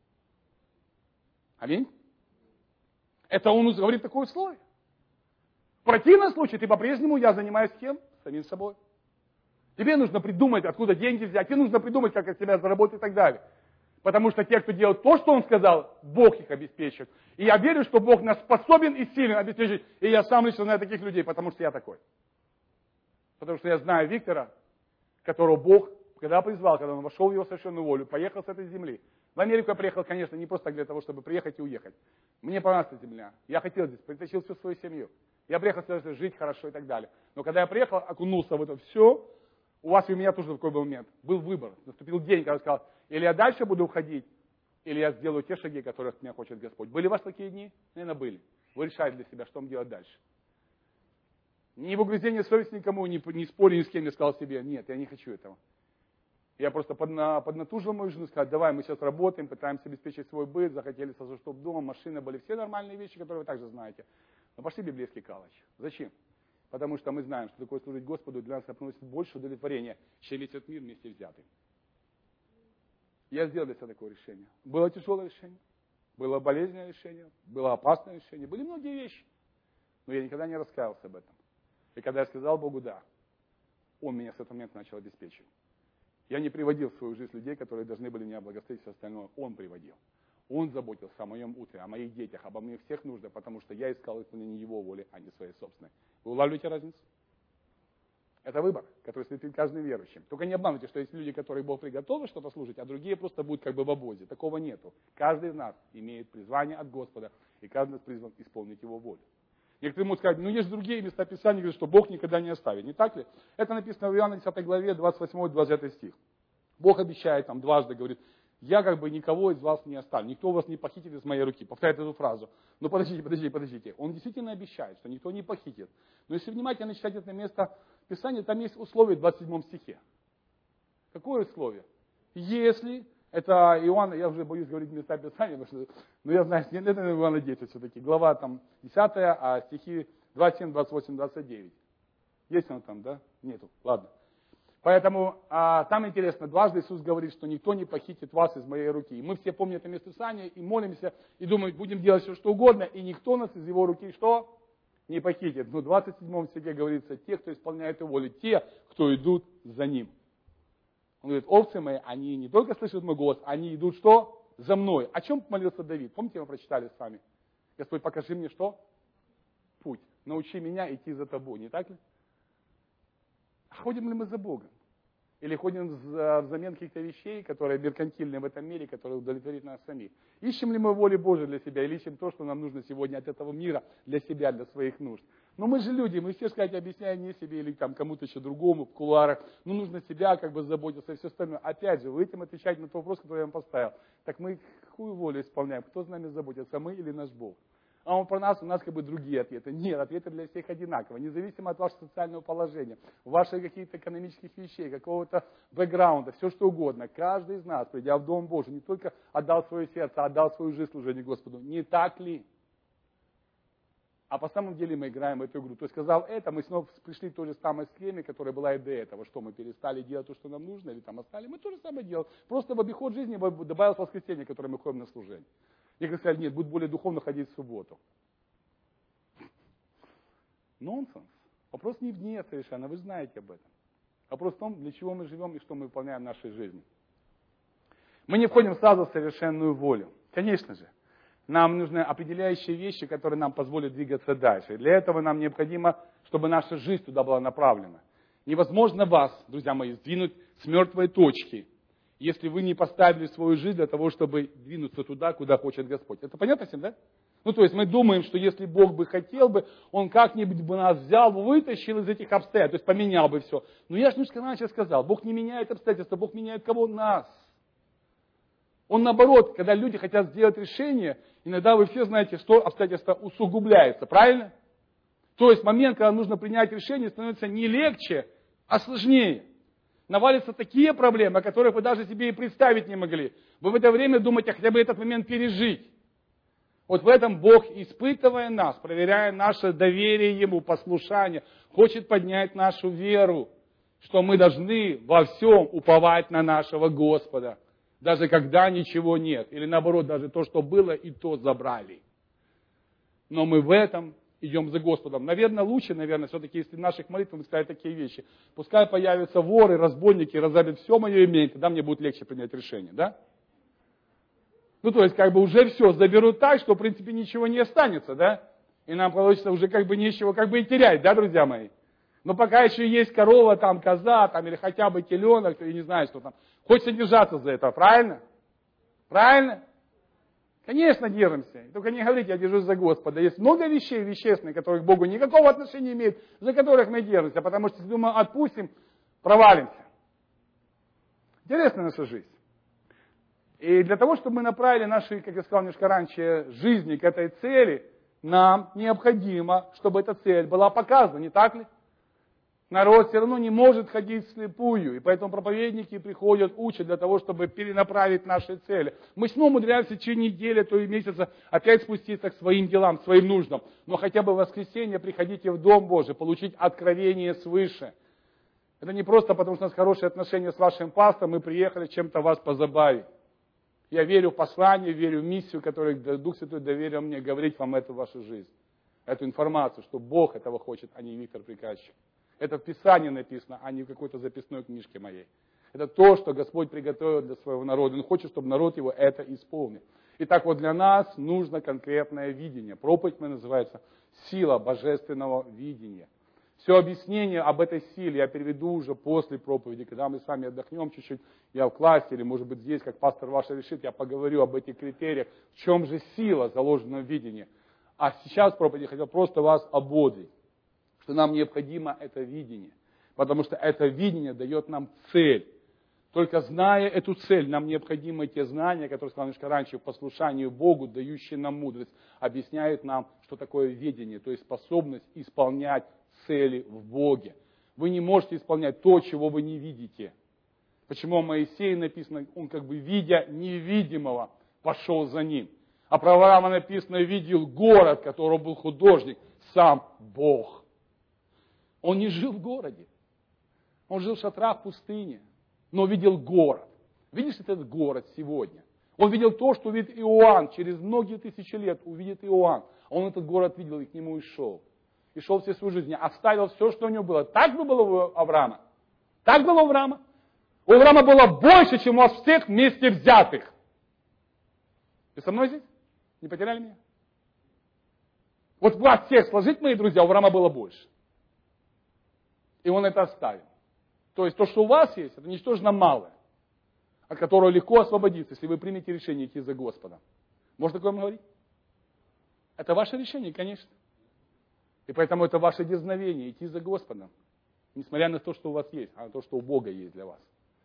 Аминь. Это Он говорит такое условие. В противном случае ты по-прежнему, я занимаюсь кем? Самим собой. Тебе нужно придумать, откуда деньги взять, тебе нужно придумать, как от себя заработать и так далее. Потому что те, кто делает то, что Он сказал, Бог их обеспечит. И я верю, что Бог нас способен и силен обеспечить. И я сам лично знаю таких людей, потому что я такой. Потому что я знаю Виктора, которого Бог, когда призвал, когда он вошел в его совершенную волю, поехал с этой земли. В Америку я приехал, конечно, не просто для того, чтобы приехать и уехать. Мне понравилась эта земля. Я хотел здесь, притащил всю свою семью. Я приехал сюда жить хорошо и так далее. Но когда я приехал, окунулся в это все, у вас и у меня тоже такой был момент. Был выбор. Наступил день, когда я сказал, или я дальше буду уходить, или я сделаю те шаги, которые от меня хочет Господь. Были у вас такие дни? Наверное, были. Вы решаете для себя, что вам делать дальше. Ни в угрызение совести никому, ни спорю ни с кем, я сказал себе, нет, я не хочу этого. Я просто поднатужил мою жену, сказал, давай, мы сейчас работаем, пытаемся обеспечить свой быт, захотели сразу, чтобы дом, машина, были все нормальные вещи, которые вы также знаете. Но пошли библейский калач. Зачем? Потому что мы знаем, что такое служить Господу для нас приносит больше удовлетворения, чем весь этот мир вместе взятый. Я сделал для себя такое решение. Было тяжелое решение, было болезненное решение, было опасное решение, были многие вещи. Но я никогда не раскаялся об этом. И когда я сказал Богу «да», Он меня с этого момента начал обеспечивать. Я не приводил в свою жизнь людей, которые должны были меня благословить, все остальное. Он приводил. Он заботился о моем утре, о моих детях, обо мне всех нуждах, потому что я искал исполнение Его воли, а не своей собственной. Вы улавливаете разницу? Это выбор, который стоит перед каждым верующим. Только не обманывайте, что есть люди, которые Бог приготовил что-то служить, а другие просто будут как бы в обозе. Такого нету. Каждый из нас имеет призвание от Господа, и каждый из нас призван исполнить Его волю. Некоторые могут сказать, ну есть другие места Писания, говорят, что Бог никогда не оставит. Не так ли? Это написано в Иоанна 10 главе, 28-29 стих. Бог обещает там дважды, говорит, я как бы никого из вас не оставлю, никто вас не похитит из моей руки. Повторяет эту фразу. Но подождите. Он действительно обещает, что никто не похитит. Но если внимательно читать это место Писания, там есть условие в 27 стихе. Какое условие? Если, это Иоанн, я уже боюсь говорить места Писания, потому что, но я знаю, это Иоанна 10 все-таки, глава там 10, а стихи 27, 28, 29. Есть он там, да? Нету, ладно. Поэтому там интересно, дважды Иисус говорит, что никто не похитит вас из моей руки. И мы все помним это место Писания и молимся, и думаем, будем делать все, что угодно, и никто нас из его руки что? Не похитит. Но в 27 стихе говорится, те, кто исполняет его волю, те, кто идут за ним. Он говорит, овцы мои, они не только слышат мой голос, они идут что? За мной. О чем молился Давид? Помните, мы прочитали с вами? Господь, покажи мне что? Путь. Научи меня идти за тобой, не так ли? Ходим ли мы за Богом? Или ходим взамен каких-то вещей, которые меркантильны в этом мире, которые удовлетворят нас самих? Ищем ли мы воли Божьей для себя, или ищем то, что нам нужно сегодня от этого мира для себя, для своих нужд? Но мы же люди, мы все, сказать, объясняем не себе или там кому-то еще другому в кулуарах. Ну, нужно себя как бы заботиться и все остальное. Опять же, вы этим отвечаете на тот вопрос, который я вам поставил. Так мы какую волю исполняем? Кто с нами заботится, мы или наш Бог? А он про нас, у нас как бы другие ответы. Нет, ответы для всех одинаковые, независимо от вашего социального положения, ваших каких-то экономических вещей, какого-то бэкграунда, все что угодно. Каждый из нас, придя в Дом Божий, не только отдал свое сердце, отдал свою жизнь служению Господу. Не так ли? А по самом деле мы играем в эту игру. То есть, сказав это, мы снова пришли к той же самой схеме, которая была и до этого. Что мы перестали делать то, что нам нужно, или там остали. Мы то же самое делаем. Просто в обиход жизни добавилось воскресенье, которое мы ходим на служение. Некоторые сказали, нет, будет более духовно ходить в субботу. Нонсенс. Вопрос не в дне совершенно, вы знаете об этом. Вопрос в том, для чего мы живем и что мы выполняем в нашей жизни. Мы не входим сразу в совершенную волю. Конечно же. Нам нужны определяющие вещи, которые нам позволят двигаться дальше. И для этого нам необходимо, чтобы наша жизнь туда была направлена. Невозможно вас, друзья мои, сдвинуть с мертвой точки, если вы не поставили свою жизнь для того, чтобы двинуться туда, куда хочет Господь. Это понятно всем, да? Ну, то есть мы думаем, что если Бог бы хотел бы, Он как-нибудь бы нас взял, вытащил из этих обстоятельств, то есть поменял бы все. Но я же немножко раньше сказал, Бог не меняет обстоятельства, Бог меняет кого? Нас. Он наоборот, когда люди хотят сделать решение, иногда вы все знаете, что обстоятельства усугубляются, правильно? То есть момент, когда нужно принять решение, становится не легче, а сложнее. Навалятся такие проблемы, о которых вы даже себе и представить не могли. Вы в это время думаете хотя бы этот момент пережить. Вот в этом Бог, испытывая нас, проверяя наше доверие Ему, послушание, хочет поднять нашу веру, что мы должны во всем уповать на нашего Господа. Даже когда ничего нет. Или наоборот, даже то, что было, и то забрали. Но мы в этом идем за Господом. Наверное, лучше, все-таки, если в наших молитвах сказать такие вещи. Пускай появятся воры, разбойники, разорят все мое имение, тогда мне будет легче принять решение, да? Ну, то есть, как бы уже все заберут так, что, в принципе, ничего не останется, да? И нам получится уже как бы нечего как бы и терять, да, друзья мои? Но пока еще есть корова, там, коза, там, или хотя бы теленок, я не знаю, что там. Хочется держаться за это, правильно? Правильно? Конечно, держимся. Только не говорите, я держусь за Господа. Есть много вещей вещественных, которые к Богу никакого отношения не имеют, за которых мы держимся, потому что, если мы отпустим, провалимся. Интересная наша жизнь. И для того, чтобы мы направили наши, как я сказал немножко раньше, жизни к этой цели, нам необходимо, чтобы эта цель была показана, не так ли? Народ все равно не может ходить вслепую, и поэтому проповедники приходят, учат для того, чтобы перенаправить наши цели. Мы снова умудряемся в течение недели, то и месяца опять спуститься к своим делам, к своим нуждам. Но хотя бы в воскресенье приходите в Дом Божий, получить откровение свыше. Это не просто потому, что у нас хорошие отношения с вашим пастором, мы приехали чем-то вас позабавить. Я верю в послание, верю в миссию, которую Дух Святой доверил мне говорить вам эту вашу жизнь. Эту информацию, что Бог этого хочет, а не Виктор Приказчик. Это в Писании написано, а не в какой-то записной книжке моей. Это то, что Господь приготовил для своего народа. Он хочет, чтобы народ его это исполнил. Итак, вот для нас нужно конкретное видение. Проповедь называется «Сила божественного видения». Все объяснение об этой силе я переведу уже после проповеди, когда мы с вами отдохнем чуть-чуть. Я в классе, или может быть здесь, как пастор ваш решит, я поговорю об этих критериях. В чем же сила заложенного видения. А сейчас в проповеди я хотел просто вас ободрить, что нам необходимо это видение. Потому что это видение дает нам цель. Только зная эту цель, нам необходимы те знания, которые, сказал немножко раньше, в послушании Богу, дающие нам мудрость, объясняют нам, что такое видение, то есть способность исполнять цели в Боге. Вы не можете исполнять то, чего вы не видите. Почему о Моисее написано, он как бы видя невидимого, пошел за ним. А про Авраама написано, видел город, которого был художник, сам Бог. Он не жил в городе. Он жил в шатрах в пустыне, но видел город. Видишь этот город сегодня? Он видел то, что видит Иоанн. Через многие тысячи лет увидит Иоанн. А он этот город видел и к нему и шел. И шел всю свою жизнь. Оставил все, что у него было. Так бы было у Авраама? Так было у Авраама? У Авраама было больше, чем у вас всех вместе взятых. Вы со мной здесь? Не потеряли меня? Вот вас всех сложить, мои друзья, у Авраама было больше. И он это оставил. То есть то, что у вас есть, это ничтожно малое, от которого легко освободиться, если вы примете решение идти за Господом. Можно такое говорить? Это ваше решение, конечно. И поэтому это ваше дерзновение идти за Господом. Несмотря на то, что у вас есть, а на то, что у Бога есть для вас.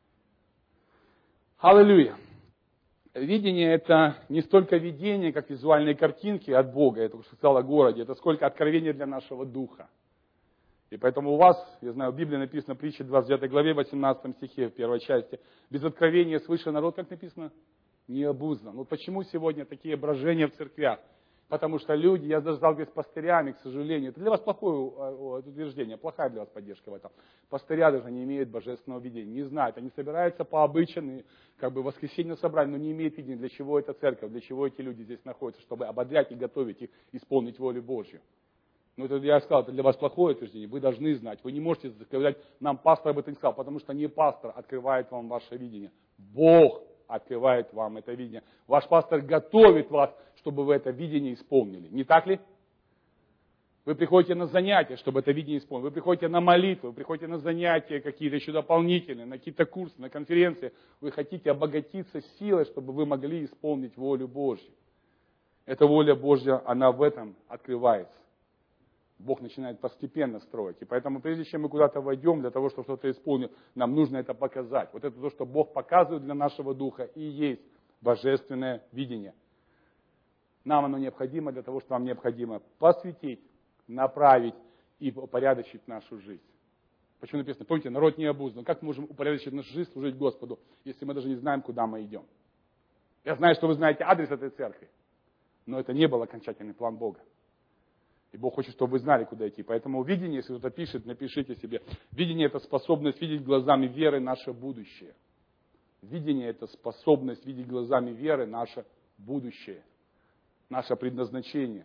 Аллилуйя. Видение это не столько видение, как визуальные картинки от Бога, я только что сказал о городе, это сколько откровения для нашего духа. И поэтому у вас, я знаю, в Библии написано в притче 29 главе, 18 стихе, в первой части, без откровения свыше народ, как написано, не обуздан. Вот почему сегодня такие брожения в церквях? Потому что люди, я даже сталкиваюсь с пастырями, к сожалению, это для вас плохое утверждение, плохая для вас поддержка в этом. Пастыря даже не имеют божественного видения, не знают, они собираются по обычаю, как бы в воскресенье собрали, но не имеют видения, для чего эта церковь, для чего эти люди здесь находятся, чтобы ободрять и готовить их исполнить волю Божью. Но это, я сказал, это для вас плохое утверждение, вы должны знать, вы не можете сказать, нам пастор об этом не сказал, потому что не пастор открывает вам ваше видение, Бог открывает вам это видение. Ваш пастор готовит вас, чтобы вы это видение исполнили. Не так ли? Вы приходите на занятия, чтобы это видение исполнить. Вы приходите на молитву, вы приходите на занятия какие-то еще дополнительные, на какие-то курсы, на конференции. Вы хотите обогатиться силой, чтобы вы могли исполнить волю Божью. Эта воля Божья, она в этом открывается. Бог начинает постепенно строить. И поэтому, прежде чем мы куда-то войдем, для того, чтобы что-то исполнить, нам нужно это показать. Вот это то, что Бог показывает для нашего духа, и есть божественное видение. Нам оно необходимо для того, что нам необходимо посвятить, направить и упорядочить нашу жизнь. Почему написано? Помните, народ не обуздан. Как мы можем упорядочить нашу жизнь, служить Господу, если мы даже не знаем, куда мы идем? Я знаю, что вы знаете адрес этой церкви, но это не был окончательный план Бога. И Бог хочет, чтобы вы знали, куда идти. Поэтому видение, если кто-то пишет, напишите себе. Видение – это способность видеть глазами веры наше будущее. Видение – это способность видеть глазами веры наше будущее, наше предназначение.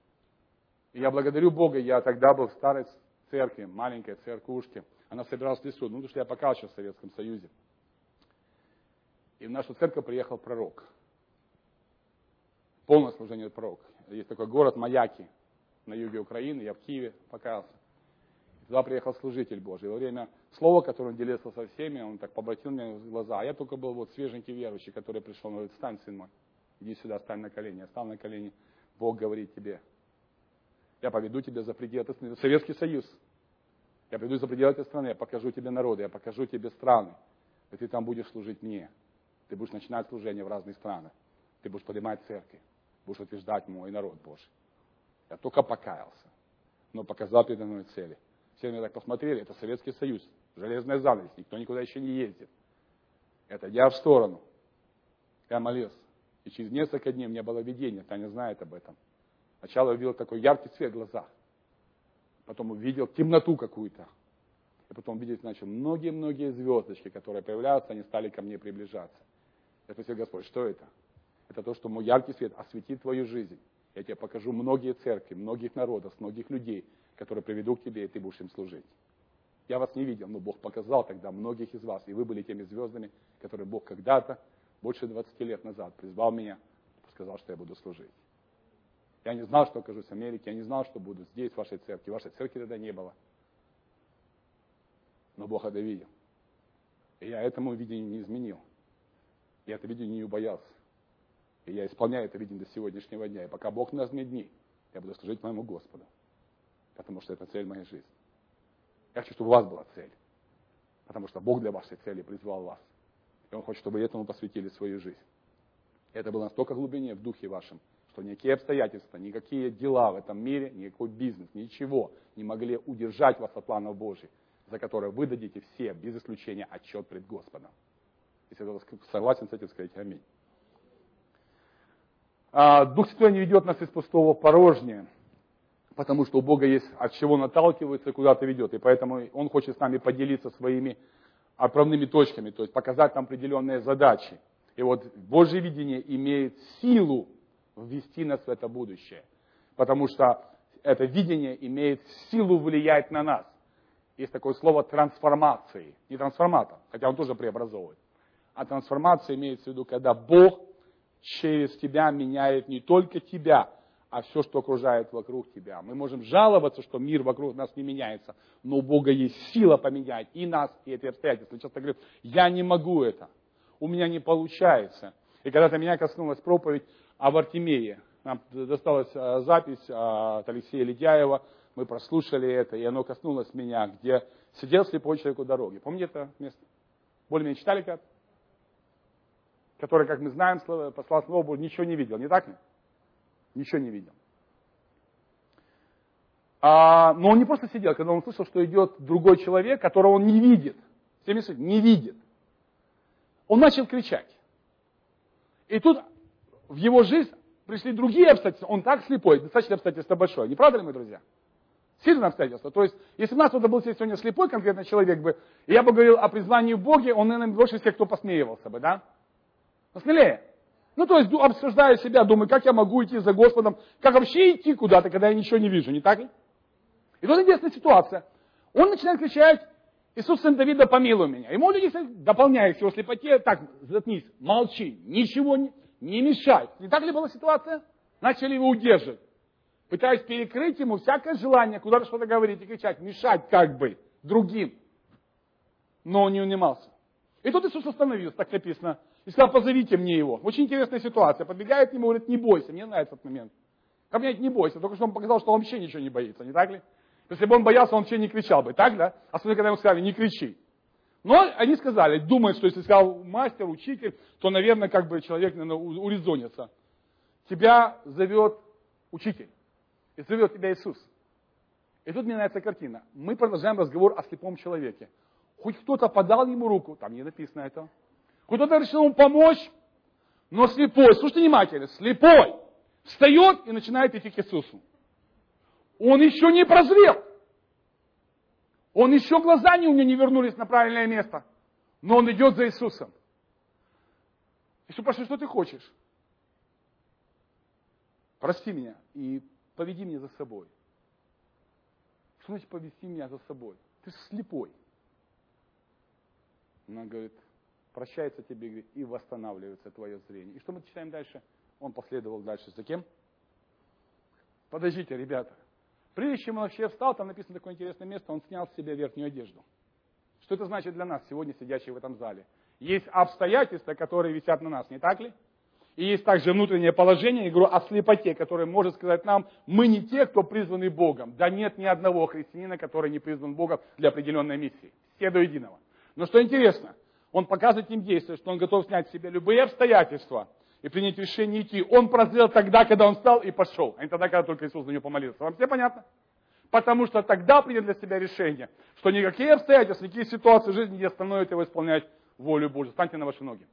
И я благодарю Бога, я тогда был в старой церкви, маленькой церквушке. Она собиралась в лесу, потому что я пока еще в Советском Союзе. И в нашу церковь приехал пророк. Полное служение пророка. Есть такой город Маяки на юге Украины, я в Киеве покаялся. Туда приехал служитель Божий. Во время слова, которое он делился со всеми, он так побратил меня в глаза. А я только был вот свеженький верующий, который пришел, он говорит, встань, сын мой, иди сюда, встань на колени. Я встал на колени, Бог говорит тебе, я поведу тебя за пределы этой страны. Советский Союз. Я приведу за пределы этой страны, я покажу тебе народы, я покажу тебе страны. И ты там будешь служить мне. Ты будешь начинать служение в разных странах. Ты будешь поднимать церкви, будешь утверждать мой народ Божий. Я только покаялся, но показал передо мной цели. Все меня так посмотрели, это Советский Союз, железная занавес, никто никуда еще не ездит. Это я в сторону. Я молился. И через несколько дней у меня было видение, Таня знает об этом. Сначала я увидел такой яркий свет в глазах. Потом увидел темноту какую-то. И потом видеть начал многие-многие звездочки, которые появляются, они стали ко мне приближаться. Я спросил, Господь, что это? Это то, что мой яркий свет осветит твою жизнь. Я тебе покажу многие церкви, многих народов, многих людей, которые приведу к тебе, и ты будешь им служить. Я вас не видел, но Бог показал тогда многих из вас, и вы были теми звездами, которые Бог когда-то, больше 20 лет назад, призвал меня, сказал, что я буду служить. Я не знал, что окажусь в Америке, я не знал, что буду здесь, в вашей церкви. Вашей церкви тогда не было. Но Бог это видел. И я этому видению не изменил. Я это видение не убоялся. И я исполняю это видение до сегодняшнего дня. И пока Бог даст мне дни, я буду служить моему Господу. Потому что это цель моей жизни. Я хочу, чтобы у вас была цель. Потому что Бог для вашей цели призвал вас. И Он хочет, чтобы вы этому посвятили свою жизнь. И это было настолько глубине в духе вашем, что никакие обстоятельства, никакие дела в этом мире, никакой бизнес, ничего не могли удержать вас от планов Божьих, за которые вы дадите все, без исключения, отчет пред Господом. Если кто-то согласен с этим, скажите аминь. Дух Святой не ведет нас из пустого в порожнее, потому что у Бога есть от чего наталкивается и куда-то ведет. И поэтому Он хочет с нами поделиться своими отправными точками, то есть показать нам определенные задачи. И вот Божье видение имеет силу ввести нас в это будущее, потому что это видение имеет силу влиять на нас. Есть такое слово трансформации, не трансформатор, хотя он тоже преобразовывает, а трансформация имеется в виду, когда Бог через тебя меняет не только тебя, а все, что окружает вокруг тебя. Мы можем жаловаться, что мир вокруг нас не меняется, но у Бога есть сила поменять и нас, и эти обстоятельства. Часто говорят, я не могу это, у меня не получается. И когда-то меня коснулась проповедь об Артемии. Нам досталась запись от Алексея Ледяева, мы прослушали это, и оно коснулось меня, где сидел слепой человек у дороги. Помните это место? Более-менее читали как? Который, как мы знаем, послал слово Божье, ничего не видел, не так ли? Ничего не видел. Но он не просто сидел, когда он услышал, что идет другой человек, которого он не видит. Все мысли, не видит. Он начал кричать. И тут в его жизнь пришли другие обстоятельства. Он так слепой, достаточно обстоятельство большое. Не правда ли, мои друзья? Сильное обстоятельство. То есть, если у нас кто-то был сегодня слепой конкретно человек бы, и я бы говорил о призвании в Боге, он, наверное, больше всех, кто посмеивался бы, да? Посмелее. Ну, то есть, обсуждая себя, думаю, как я могу идти за Господом, как вообще идти куда-то, когда я ничего не вижу, не так ли? И тут интересная ситуация. Он начинает кричать, Иисус, сын Давида, помилуй меня. Ему люди дополняют к его слепоте, так, заткнись, молчи, ничего не мешай. Не так ли была ситуация? Начали его удерживать. Пытаясь перекрыть ему всякое желание куда-то что-то говорить и кричать, мешать как бы другим. Но он не унимался. И тут Иисус остановился, так написано, и сказал, позовите мне его. Очень интересная ситуация. Подбегает к нему и говорит, не бойся, мне нравится этот момент. Ко мне не бойся, только что он показал, что он вообще ничего не боится, не так ли? Если бы он боялся, он вообще не кричал бы, так, да? Особенно, когда ему сказали, не кричи. Но они сказали, думают, что если сказал мастер, учитель, то, наверное, как бы человек, наверное, урезонится. Тебя зовет учитель. И зовет тебя Иисус. И тут мне нравится картина. Мы продолжаем разговор о слепом человеке. Хоть кто-то подал ему руку, там не написано это. Хоть кто-то решил ему помочь, но слепой, слушайте внимательно, слепой встает и начинает идти к Иисусу. Он еще не прозрел. Он еще глаза у него не вернулись на правильное место. Но он идет за Иисусом. Иисус спрашивает, что ты хочешь? Прости меня и поведи меня за собой. Что значит повести меня за собой? Ты слепой. Она говорит, прощается тебе, говорит, и восстанавливается твое зрение. И что мы читаем дальше? Он последовал дальше за кем? Подождите, ребята. Прежде чем он вообще встал, там написано такое интересное место, он снял с себя верхнюю одежду. Что это значит для нас, сегодня сидящих в этом зале? Есть обстоятельства, которые висят на нас, не так ли? И есть также внутреннее положение, я говорю о слепоте, которое может сказать нам, мы не те, кто призваны Богом. Да нет ни одного христианина, который не призван Богом для определенной миссии. Все до единого. Но что интересно, он показывает им действие, что он готов снять с себя любые обстоятельства и принять решение идти. Он прозрел тогда, когда он встал и пошел, а не тогда, когда только Иисус за него помолился. Вам все понятно? Потому что тогда принял для себя решение, что никакие обстоятельства, никакие ситуации в жизни не остановят его исполнять волю Божью. Встаньте на ваши ноги.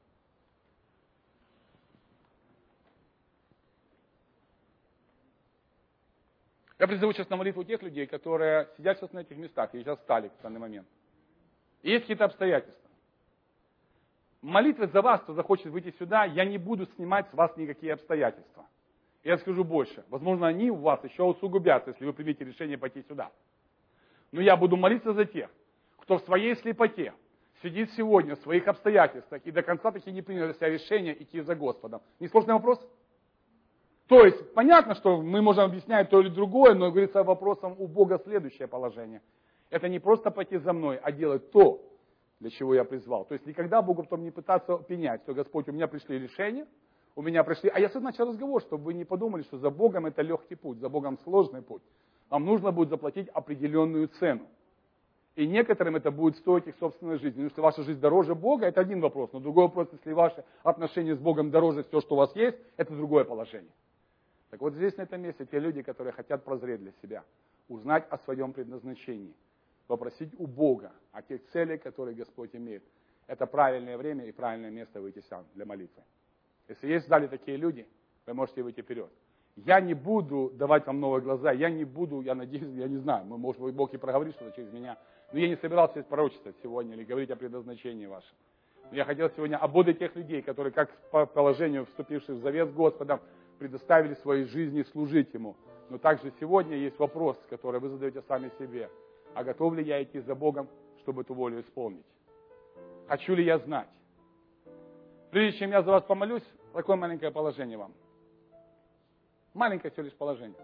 Я призову сейчас на молитву тех людей, которые сидят сейчас на этих местах и сейчас встали в данный момент. И есть какие-то обстоятельства. Молитва за вас, кто захочет выйти сюда, я не буду снимать с вас никакие обстоятельства. Я скажу больше. Возможно, они у вас еще усугубятся, если вы примете решение пойти сюда. Но я буду молиться за тех, кто в своей слепоте сидит сегодня в своих обстоятельствах и до конца таки не принял для себя решение идти за Господом. Несложный вопрос? То есть, понятно, что мы можем объяснять то или другое, но, говорится, вопросом у Бога следующее положение. Это не просто пойти за мной, а делать то, для чего я призвал. То есть, никогда Богу потом не пытаться пенять, что, Господь, у меня пришли решения, у меня пришли... А я сразу начал разговор, чтобы вы не подумали, что за Богом это легкий путь, за Богом сложный путь. Вам нужно будет заплатить определенную цену. И некоторым это будет стоить их собственной жизни. Но если ваша жизнь дороже Бога, это один вопрос. Но другой вопрос, если ваши отношения с Богом дороже все, что у вас есть, это другое положение. Так вот здесь, на этом месте, те люди, которые хотят прозреть для себя, узнать о своем предназначении, попросить у Бога о тех целях, которые Господь имеет. Это правильное время и правильное место выйти сам для молитвы. Если есть в зале такие люди, вы можете выйти вперед. Я не буду давать вам новые глаза, я не буду, я надеюсь, я не знаю, может быть, Бог и проговорит что-то через меня, но я не собирался здесь пророчествовать сегодня или говорить о предназначении вашем. Но я хотел сегодня ободрить тех людей, которые, как по положению, вступивших в завет с Господом, предоставили своей жизни служить Ему. Но также сегодня есть вопрос, который вы задаете сами себе. А готов ли я идти за Богом, чтобы эту волю исполнить? Хочу ли я знать? Прежде чем я за вас помолюсь, такое маленькое положение вам. Маленькое всего лишь положение.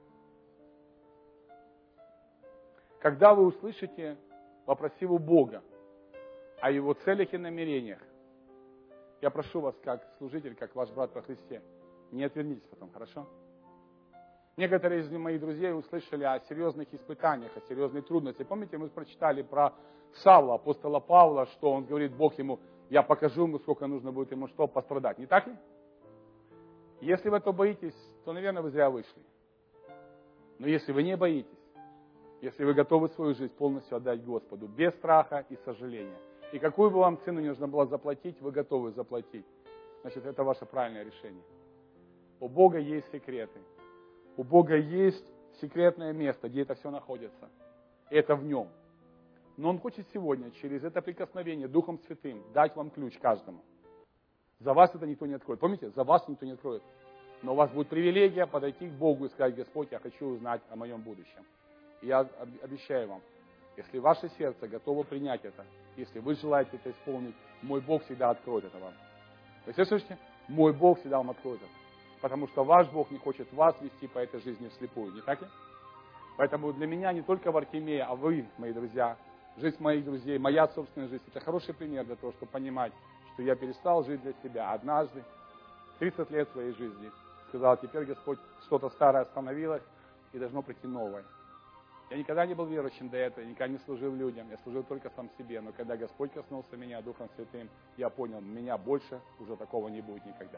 Когда вы услышите, попросив у Бога о Его целях и намерениях, я прошу вас, как служитель, как ваш брат во Христе, не отвернитесь потом, хорошо? Некоторые из моих друзей услышали о серьезных испытаниях, о серьезной трудности. Помните, мы прочитали про Савла, апостола Павла, что он говорит, Бог ему, я покажу ему, сколько нужно будет ему что, пострадать. Не так ли? Если вы этого боитесь, то, наверное, вы зря вышли. Но если вы не боитесь, если вы готовы свою жизнь полностью отдать Господу, без страха и сожаления, и какую бы вам цену нужно было заплатить, вы готовы заплатить, значит, это ваше правильное решение. У Бога есть секреты. У Бога есть секретное место, где это все находится. И это в Нем. Но Он хочет сегодня через это прикосновение Духом Святым дать вам ключ каждому. За вас это никто не откроет. Помните, за вас никто не откроет. Но у вас будет привилегия подойти к Богу и сказать, Господь, я хочу узнать о моем будущем. И я обещаю вам, если ваше сердце готово принять это, если вы желаете это исполнить, мой Бог всегда откроет это вам. Вы все слышите? Мой Бог всегда вам откроет это. Потому что ваш Бог не хочет вас вести по этой жизни вслепую, не так ли? Поэтому для меня не только Вартимея, а вы, мои друзья, жизнь моих друзей, моя собственная жизнь, это хороший пример для того, чтобы понимать, что я перестал жить для себя. Однажды, 30 лет своей жизни, сказал, теперь Господь, что-то старое остановилось, и должно прийти новое. Я никогда не был верующим до этого, я никогда не служил людям, я служил только сам себе. Но когда Господь коснулся меня Духом Святым, я понял, меня больше уже такого не будет никогда.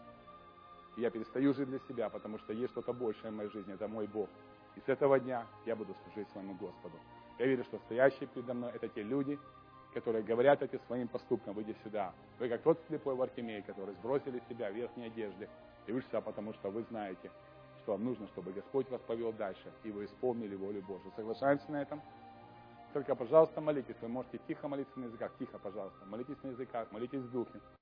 И я перестаю жить для себя, потому что есть что-то большее в моей жизни, это мой Бог. И с этого дня я буду служить своему Господу. Я верю, что стоящие передо мной это те люди, которые говорят эти своим поступкам, выйди сюда. Вы как тот слепой Вартимей, который сбросили с себя верхние одежды и вышли сюда, потому что вы знаете, что вам нужно, чтобы Господь вас повел дальше, и вы исполнили волю Божию. Соглашаемся на этом? Только, пожалуйста, молитесь. Вы можете тихо молиться на языках. Тихо, пожалуйста. Молитесь на языках, молитесь в духе.